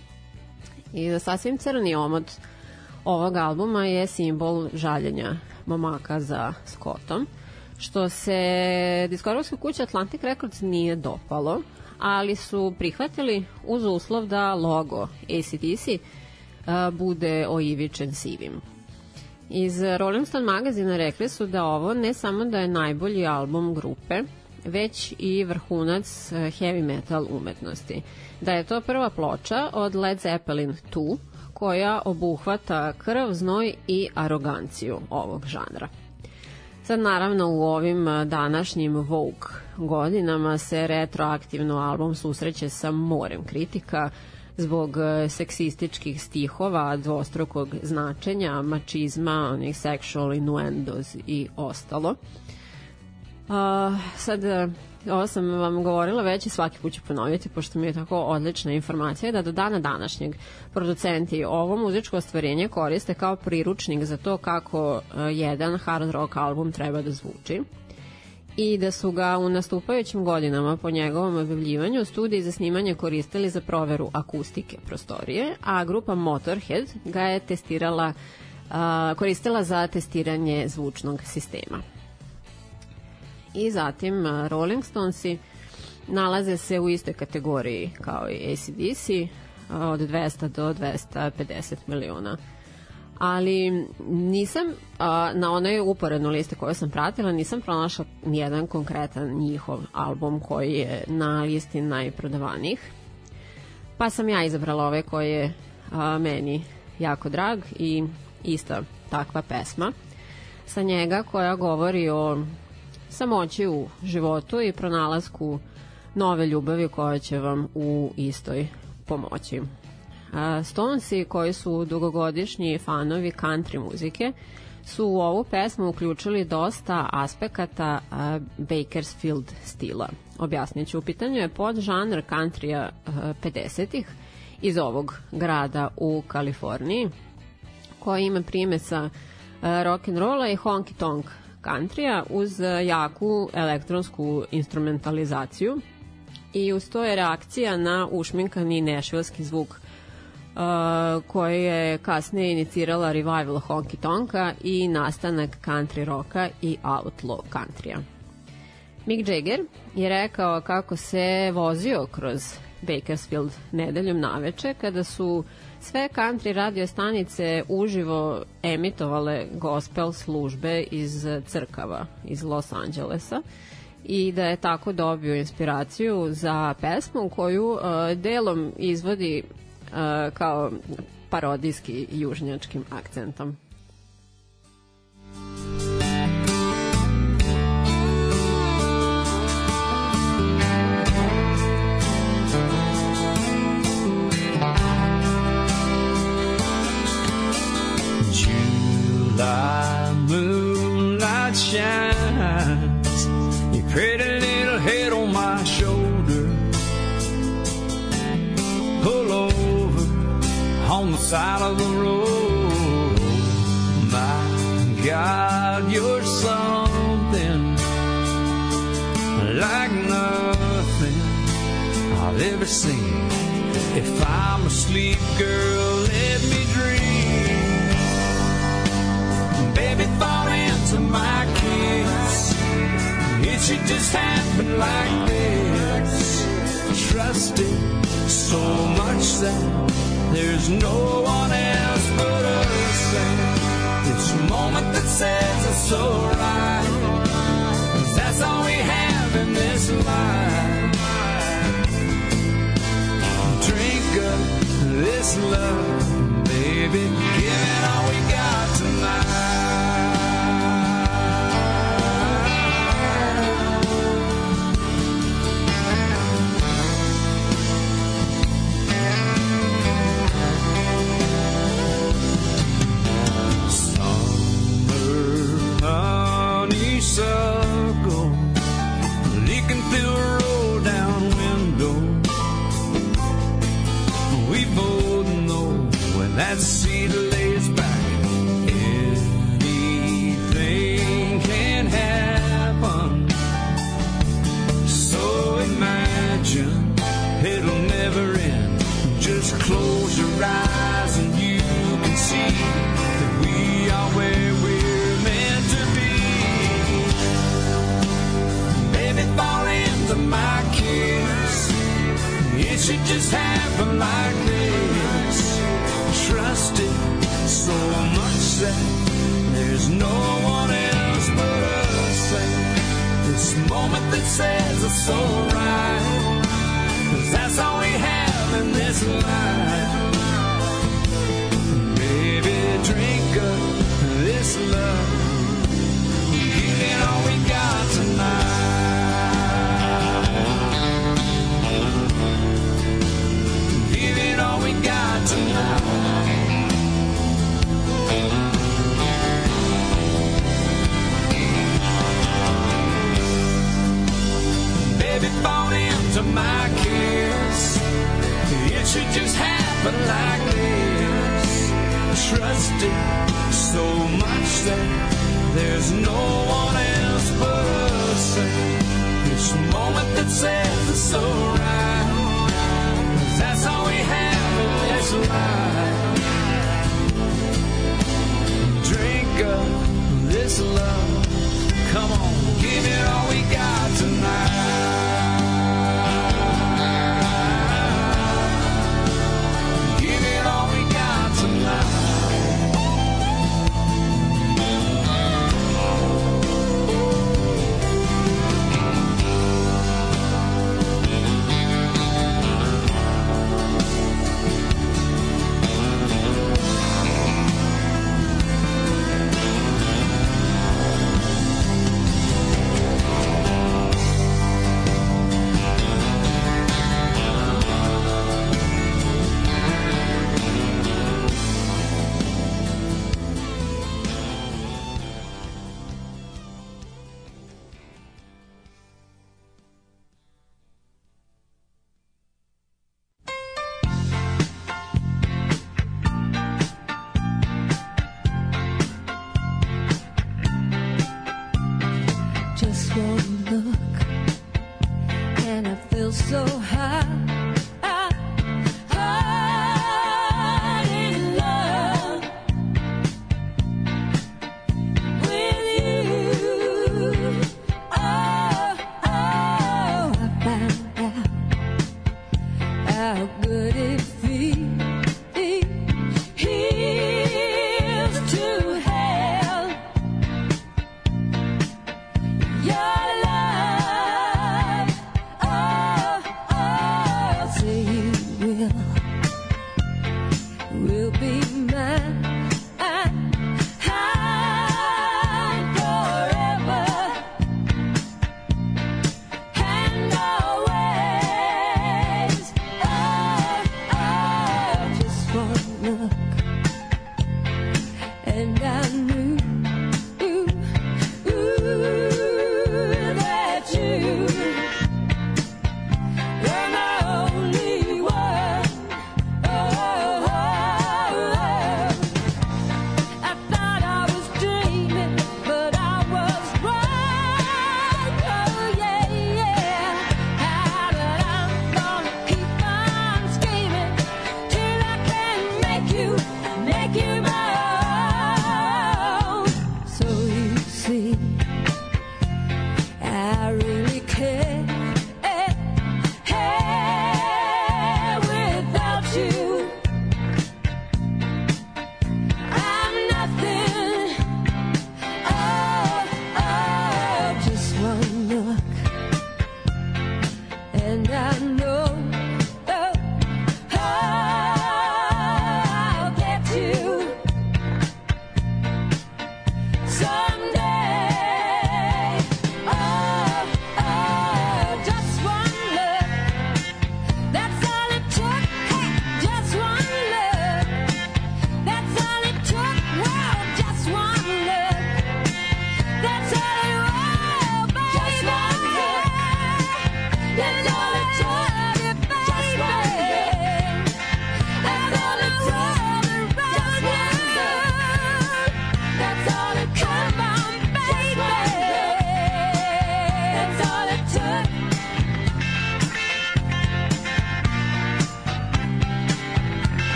I da sasvim crni omot ovog albuma je simbol žaljenja momaka za Scottom, što se diskografskoj kući Atlantic Records nije dopalo, ali su prihvatili uz uslov da logo A C D C a, bude oivičen sivim. Iz Rolling Stone magazina rekli su da ovo ne samo da je najbolji album grupe, već i vrhunac heavy metal umetnosti. Da je to prva ploča od Led Zeppelin dva koja obuhvata krv, znoj i aroganciju ovog žanra. Sad naravno u ovim današnjim Vogue godinama se retroaktivno album susreće sa morem kritika zbog seksističkih stihova, dvostrukog značenja, mačizma, onih sexual innuendos i ostalo. Uh, sad, ovo sam vam govorila već i svaki put ću ponoviti, pošto mi je tako odlična informacija, da do dana današnjeg producenti ovo muzičko ostvarenje koriste kao priručnik za to kako uh, jedan hard rock album treba da zvuči i da su ga u nastupajućim godinama po njegovom objavljivanju studiji za snimanje koristili za proveru akustike prostorije, a grupa Motorhead ga je testirala, uh, koristila za testiranje zvučnog sistema. I zatim Rolling Stonesi nalaze se u istoj kategoriji kao i A C D C, od dvesta do dvesta pedeset miliona. Ali nisam na onoj uporednoj listi koju sam pratila, nisam pronašla nijedan konkretan njihov album koji je na listi najprodavanijih. Pa sam ja izabrala ove koji je meni jako drag i ista takva pesma sa njega koja govori o samoći u životu i pronalasku nove ljubavi koja će vam u istoj pomoći. Stonesi, koji su dugogodišnji fanovi country muzike, su u ovu pesmu uključili dosta aspekata Bakersfield stila. Objasnit ću, u pitanju je podžanr countrya pedesetih iz ovog grada u Kaliforniji, koji ima primesa rock'n'rolla i honky tonk countrya uz jaku elektronsku instrumentalizaciju i uz to je reakcija na ušminkani nešvilski zvuk uh, koji je kasnije inicirala revival honky tonka i nastanak country rocka i outlaw countrya. Mick Jagger je rekao kako se vozio kroz Bakersfield nedeljom naveče kada su sve country radio stanice uživo emitovale gospel službe iz crkava iz Los Angelesa i da je tako dobio inspiraciju za pesmu koju uh, delom izvodi uh, kao parodijski južnjačkim akcentom. July moonlight shines, your pretty little head on my shoulder. Pull over on the side of the road. My God, you're something like nothing I've ever seen. If I'm asleep, girl, let me dream. Baby, fall into my kiss. It should just happen like this. Trust it so much that there's no one else but us. And this moment that says it's alright, 'cause that's all we have in this life. Drink up this love, baby, give it all we got tonight. Honeysuckle leaking through a roll down window. We both know when that seat lays back, anything can happen. So imagine it'll never end. Just close your eyes and you can see that we are where we're meant to be. Baby, fall into my kiss. It should just happen like this. Trust it so much that there's no one else but us. And this moment that says it's so right, 'cause that's all we have in this life. Baby, drink up this love, give it all we got tonight. Give it all we got tonight. Baby, fall into my kiss. It should just happen like this. Trust it so much that there's no one else but us. This moment that says it's so right, 'cause that's all we have in this life. Drink up this love, come on, give it all we got tonight. Give it all we got tonight.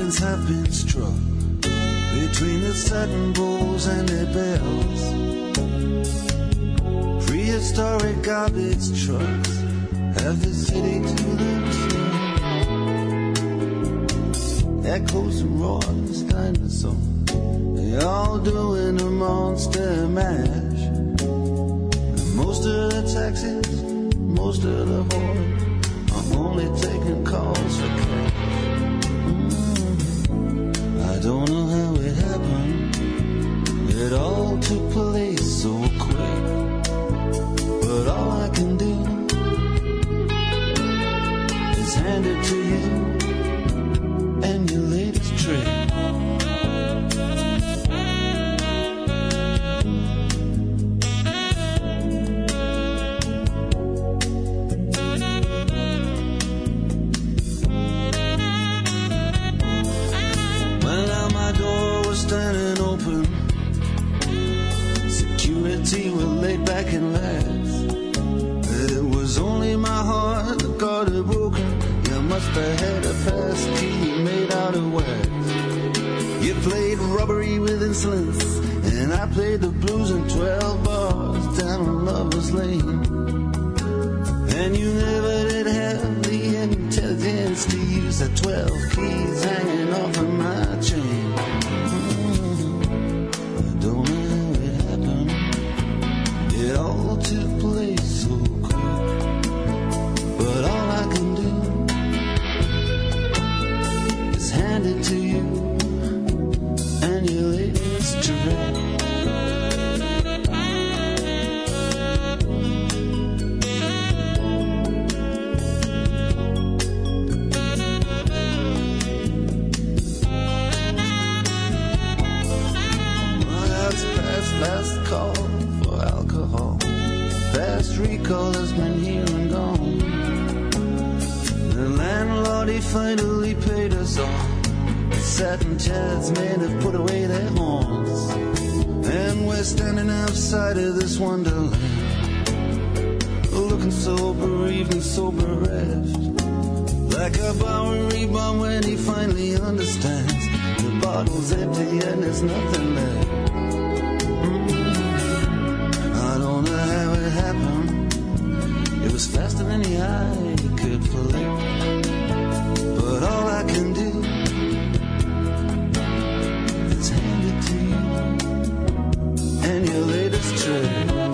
wagons have been struck between the satin bowls and their bells. Prehistoric garbage trucks have the city to themselves. Echoes and roars, dinosaurs, they all doing a monster mash. And most of the taxis, most of the hordes are only taking calls for cash. Mm-hmm. I don't know how it happened, it all took place so quick. But all I can do is hand it to you and your latest trick. Well, now my door was standing open, security were laid back and laughed. It was only my heart that got it broken. You must have had a pass key made out of wax. You played robbery with insolence, and I played the blues in twelve bars down on Lover's Lane. And you never did have the intelligence to use the twelve keys hanging off of my chain. Mm-hmm. I don't know how it happened, it all took place so quick. But all I can do is hand it to you and your latest trick. Last call for alcohol, fast recall has been here and gone. The landlord, he finally paid us all. The satin chairs men have put away their horns, and we're standing outside of this wonderland, looking so bereaved and so bereft, like a Bowery bomb when he finally understands the bottle's empty and there's nothing left. It was faster than the eye could flick. But all I can do is hand it to you and your latest trick.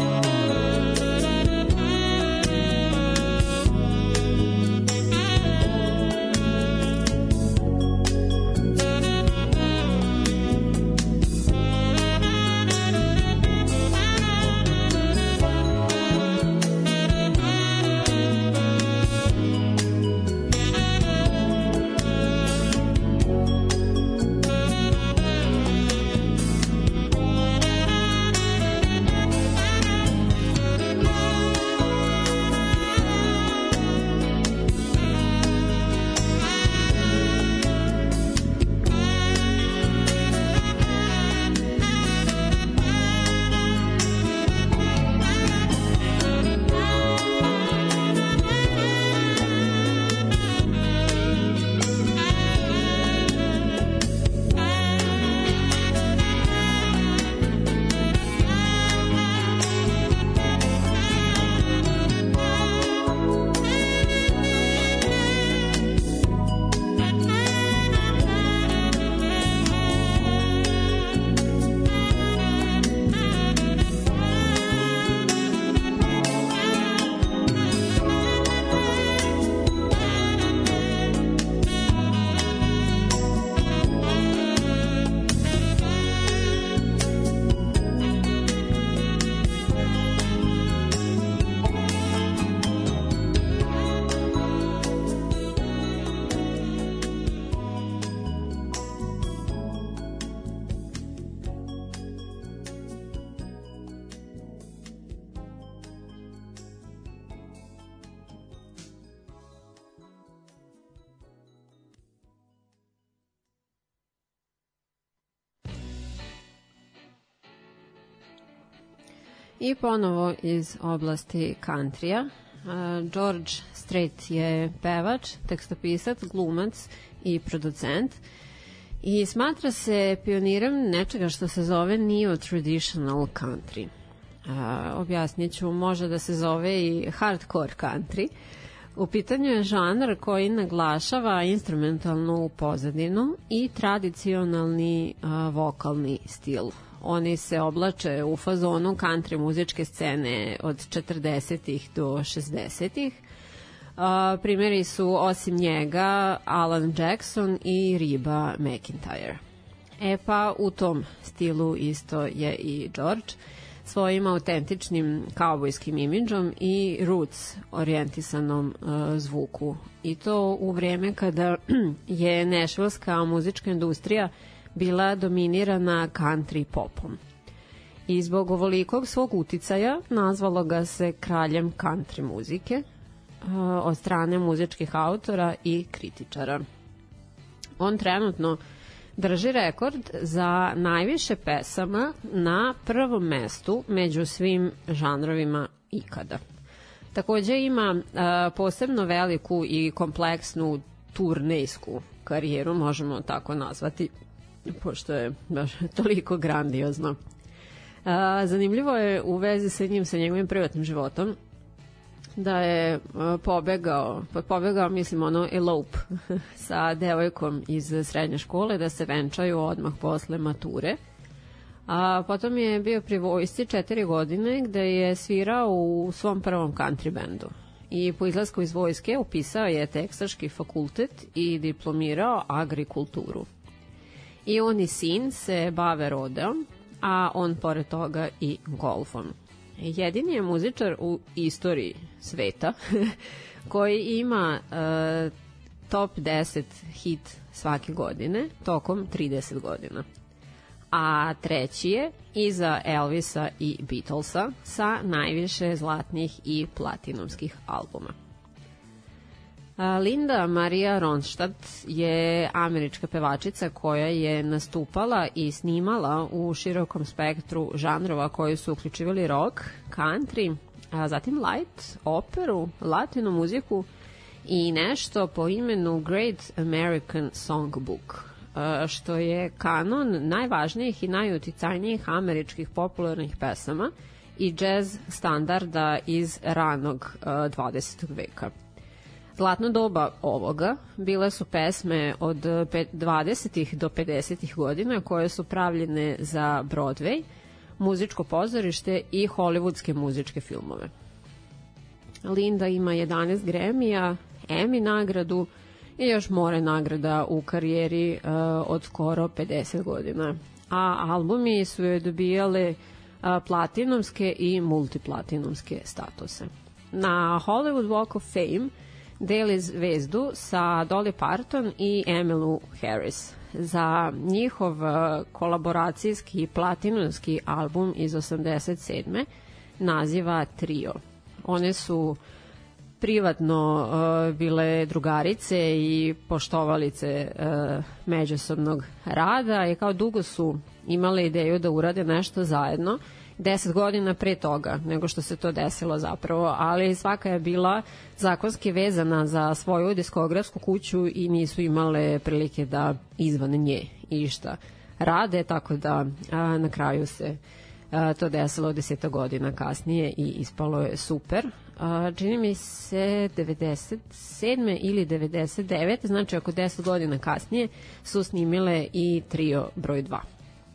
I ponovo iz oblasti countrya. Uh, George Strait je pevač, tekstopisac, glumac i producent. I smatra se pionirom nečega što se zove neo-traditional country. A, objasnit ću, može da se zove i hardcore country. U pitanju je žanr koji naglašava instrumentalnu pozadinu i tradicionalni a, vokalni stil. Oni se oblače u fazonu country muzičke scene od četrdesetih do šezdesetih. Uh, primjeri su osim njega Alan Jackson i Reba McEntire. E pa u tom stilu isto je i George svojim autentičnim kaubojskim imidžom i roots orijentisanom uh, zvuku. I to u vreme kada je nešvilska muzička industrija bila dominirana country popom. I zbog ovolikog svog uticaja nazvalo ga se kraljem country muzike od strane muzičkih autora i kritičara. On trenutno drži rekord za najviše pesama na prvom mestu među svim žanrovima ikada. Takođe ima a, posebno veliku i kompleksnu turnejsku karijeru, možemo tako nazvati, pošto je baš toliko grandiozno. A, zanimljivo je u vezi sa njim, sa njegovim privatnim životom, da je pobegao, pobegao, mislim, ono, elope sa devojkom iz srednje škole, da se venčaju odmah posle mature. A potom je bio pri vojsci četiri godine gde je svirao u svom prvom country bandu. I po izlasku iz vojske upisao je teksaški fakultet i diplomirao agrikulturu. I on i sin se bave rodeom, a on pored toga i golfom. Jedini je muzičar u istoriji sveta koji ima uh, top deset hit svake godine tokom trideset godina. A treći je iza Elvisa i Beatlesa sa najviše zlatnih i platinumskih albuma. Linda Maria Ronstadt je američka pevačica koja je nastupala i snimala u širokom spektru žanrova koji su uključivali rock, country, a zatim light, operu, latinu muziku i nešto po imenu Great American Songbook, što je kanon najvažnijih i najuticajnijih američkih popularnih pesama i džez standarda iz ranog dvadesetog veka. Zlatno doba ovoga bile su pesme od dvadesetih do pedesetih godina koje su pravljene za Broadway, muzičko pozorište i hollywoodske muzičke filmove. Linda ima jedanaest Grammy-a, Emmy nagradu i još more nagrada u karijeri uh, od skoro pedeset godina. A albumi su joj dobijale uh, platinumske i multiplatinumske statuse. Na Hollywood Walk of Fame deli zvezdu sa Dolly Parton i Emmylou Harris za njihov kolaboracijski platinumski album iz osamdeset sedme naziva Trio. One su privatno uh, bile drugarice i poštovalice uh, međusobnog rada i kao dugo su imale ideju da urade nešto zajedno, deset godina pre toga nego što se to desilo zapravo, ali svaka je bila zakonski vezana za svoju diskografsku kuću i nisu imale prilike da izvan nje išta rade, tako da a, na kraju se a, to desilo deset godina kasnije i ispalo je super. A, čini mi se devedeset sedme ili devedeset devete, znači oko deset godina kasnije su snimile i Trio broj dva.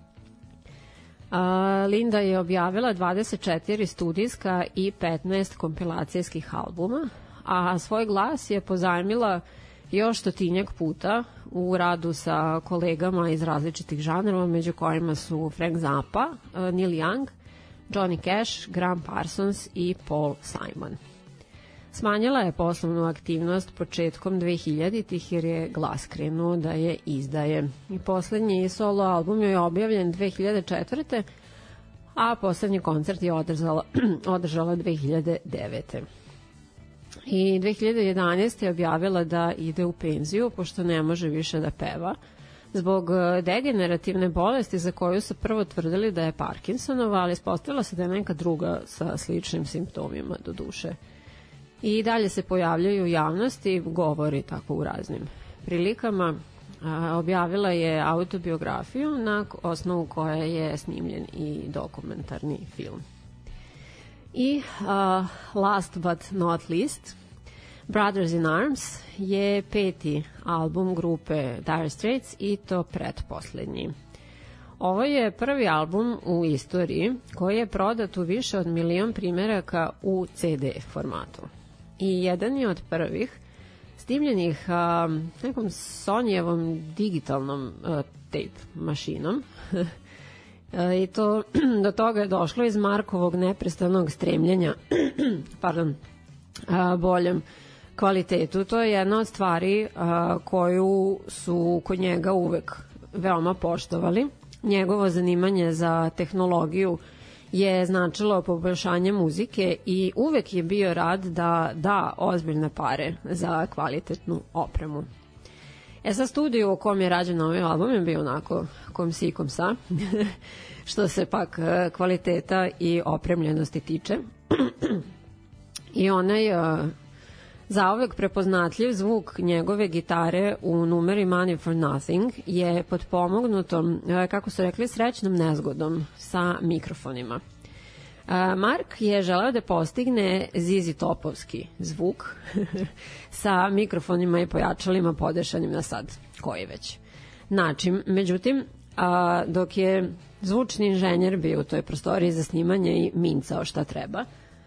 Linda je objavila dvadeset četiri studijska i petnaest kompilacijskih albuma, a svoj glas je pozajmila još stotinjak puta u radu sa kolegama iz različitih žanrova, među kojima su Frank Zappa, Neil Young, Johnny Cash, Graham Parsons i Paul Simon. Smanjila je poslovnu aktivnost početkom dvehiljaditih jer je glas krenuo da je izdaje. I poslednji solo album je objavljen dve hiljade četvrte. a poslednji koncert je održala, održala dve hiljade devete. I dve hiljade jedanaeste je objavila da ide u penziju, pošto ne može više da peva, zbog degenerativne bolesti za koju su prvo tvrdili da je Parkinsonova, ali ispostavila se da je neka druga sa sličnim simptomima do duše. I dalje se pojavljaju u javnosti, govori tako u raznim prilikama. objavila je autobiografiju na osnovu koje je snimljen i dokumentarni film. I uh, last but not least, Brothers in Arms je peti album grupe Dire Straits i to pretposlednji. Ovo je prvi album u istoriji koji je prodat u više od milion primeraka u ce de formatu. I jedan je od prvih snimljenih a, nekom Sonyjevom digitalnom a, tape mašinom. I to do toga je došlo iz Markovog neprestanog stremljenja pardon, a, boljem kvalitetu. To je jedna od stvari a, koju su kod njega uvek veoma poštovali. Njegovo zanimanje za tehnologiju je značilo poboljšanje muzike i uvek je bio rad da da ozbiljne pare za kvalitetnu opremu. E sa studiju u kom je rađen ovaj album je bio onako kom si kom sa, što se pak kvaliteta i opremljenosti tiče. I onaj zauvek prepoznatljiv zvuk njegove gitare u numeri Money for Nothing je potpomognutom, kako su rekli, srećnom nezgodom sa mikrofonima. Mark je želeo da postigne Zizi Topovski zvuk sa mikrofonima i pojačalima podešanim na sad koji već način. Međutim, dok je zvučni inženjer bio u toj prostoriji za snimanje i mincao šta treba,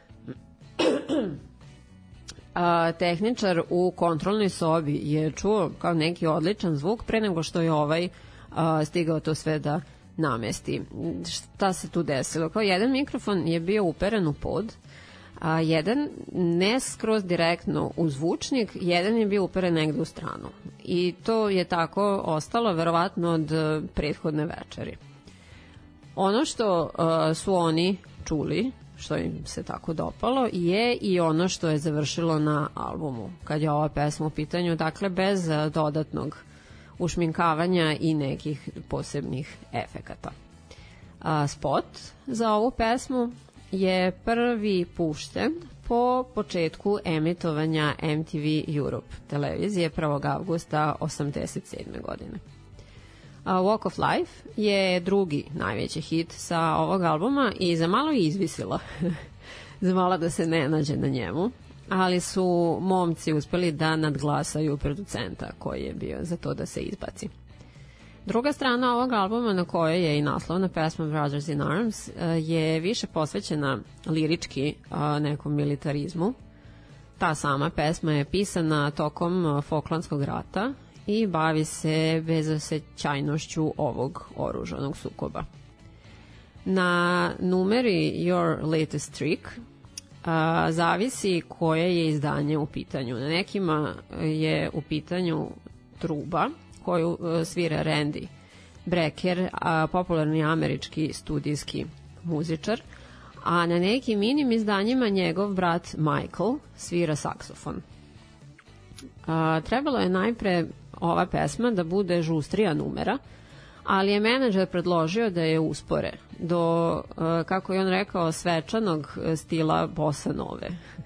A, tehničar u kontrolnoj sobi je čuo kao neki odličan zvuk pre nego što je ovaj a, stigao to sve da namesti. Šta se tu desilo? Kao jedan mikrofon je bio uperen u pod, a jedan ne skroz direktno u zvučnik, jedan je bio uperen negde u stranu. I to je tako ostalo verovatno od prethodne večeri. Ono što a, su oni čuli, što im se tako dopalo, je i ono što je završilo na albumu, kad je ova pesma u pitanju, dakle bez dodatnog ušminkavanja i nekih posebnih efekata. A, spot za ovu pesmu je prvi pušten po početku emitovanja em te ve Europe televizije prvog avgusta osamdeset sedme godine. A Walk of Life je drugi najveći hit sa ovog albuma i za malo je izvisila, za malo da se ne nađe na njemu, ali su momci uspeli da nadglasaju producenta koji je bio za to da se izbaci. Druga strana ovog albuma, na kojoj je i naslovna pesma Brothers in Arms, je više posvećena lirički nekom militarizmu. Ta sama pesma je pisana tokom Falklandskog rata i bavi se bezosećajnošću ovog oružanog sukoba. Na numeri Your Latest Trick a, zavisi koje je izdanje u pitanju. Na nekima je u pitanju truba koju a, svira Randy Brecker, a, popularni američki studijski muzičar, a na nekim inim izdanjima njegov brat Michael svira saksofon. A, trebalo je najpre ova pesma da bude žustrija numera, ali je menadžer predložio da je uspore do, kako je on rekao, svečanog stila bossa nove.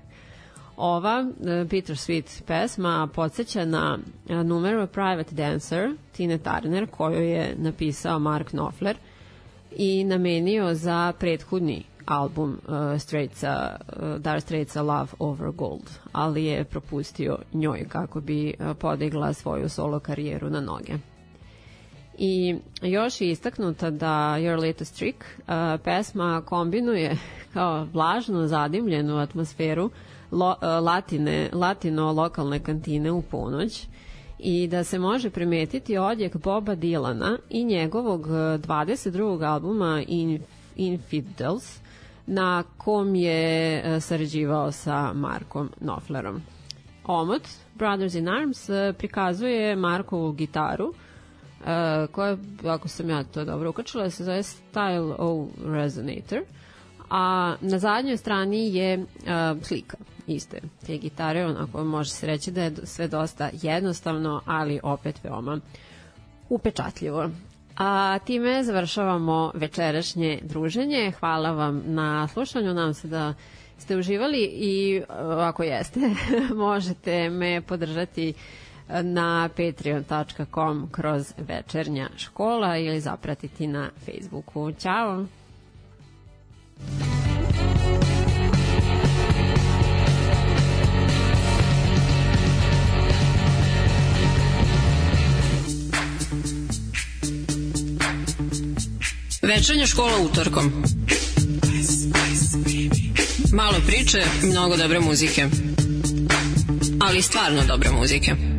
Ova Peter Sweet pesma podsjeća na numeru Private Dancer Tine Turner, koju je napisao Mark Knopfler i namenio za prethodni album uh, Straitsa, uh, Dire Straitsa Love Over Gold, ali je propustio njoj kako bi uh, podigla svoju solo karijeru na noge. I još je istaknuta da Your Latest Trick uh, pesma kombinuje kao vlažno zadimljenu atmosferu lo, uh, latine, latino-lokalne kantine u ponoć i da se može primetiti odjek Boba Dylana i njegovog dvadeset drugog albuma In, Infidels, na kom je sarađivao sa Markom Knopflerom. Omot Brothers in Arms prikazuje Markovu gitaru, koja, ako sam ja to dobro ukačila, se zove Style O Resonator, a na zadnjoj strani je slika iste te gitare, onako može se reći da je sve dosta jednostavno, ali opet veoma upečatljivo. A time završavamo večerašnje druženje. Hvala vam na slušanju, nam se da ste uživali i ako jeste, možete me podržati na patreon tačka com kroz Večernja škola ili zapratiti na Facebooku. Ćao! Večernja škola utorkom. Malo priče, mnogo dobre muzike. Ali stvarno dobre muzike.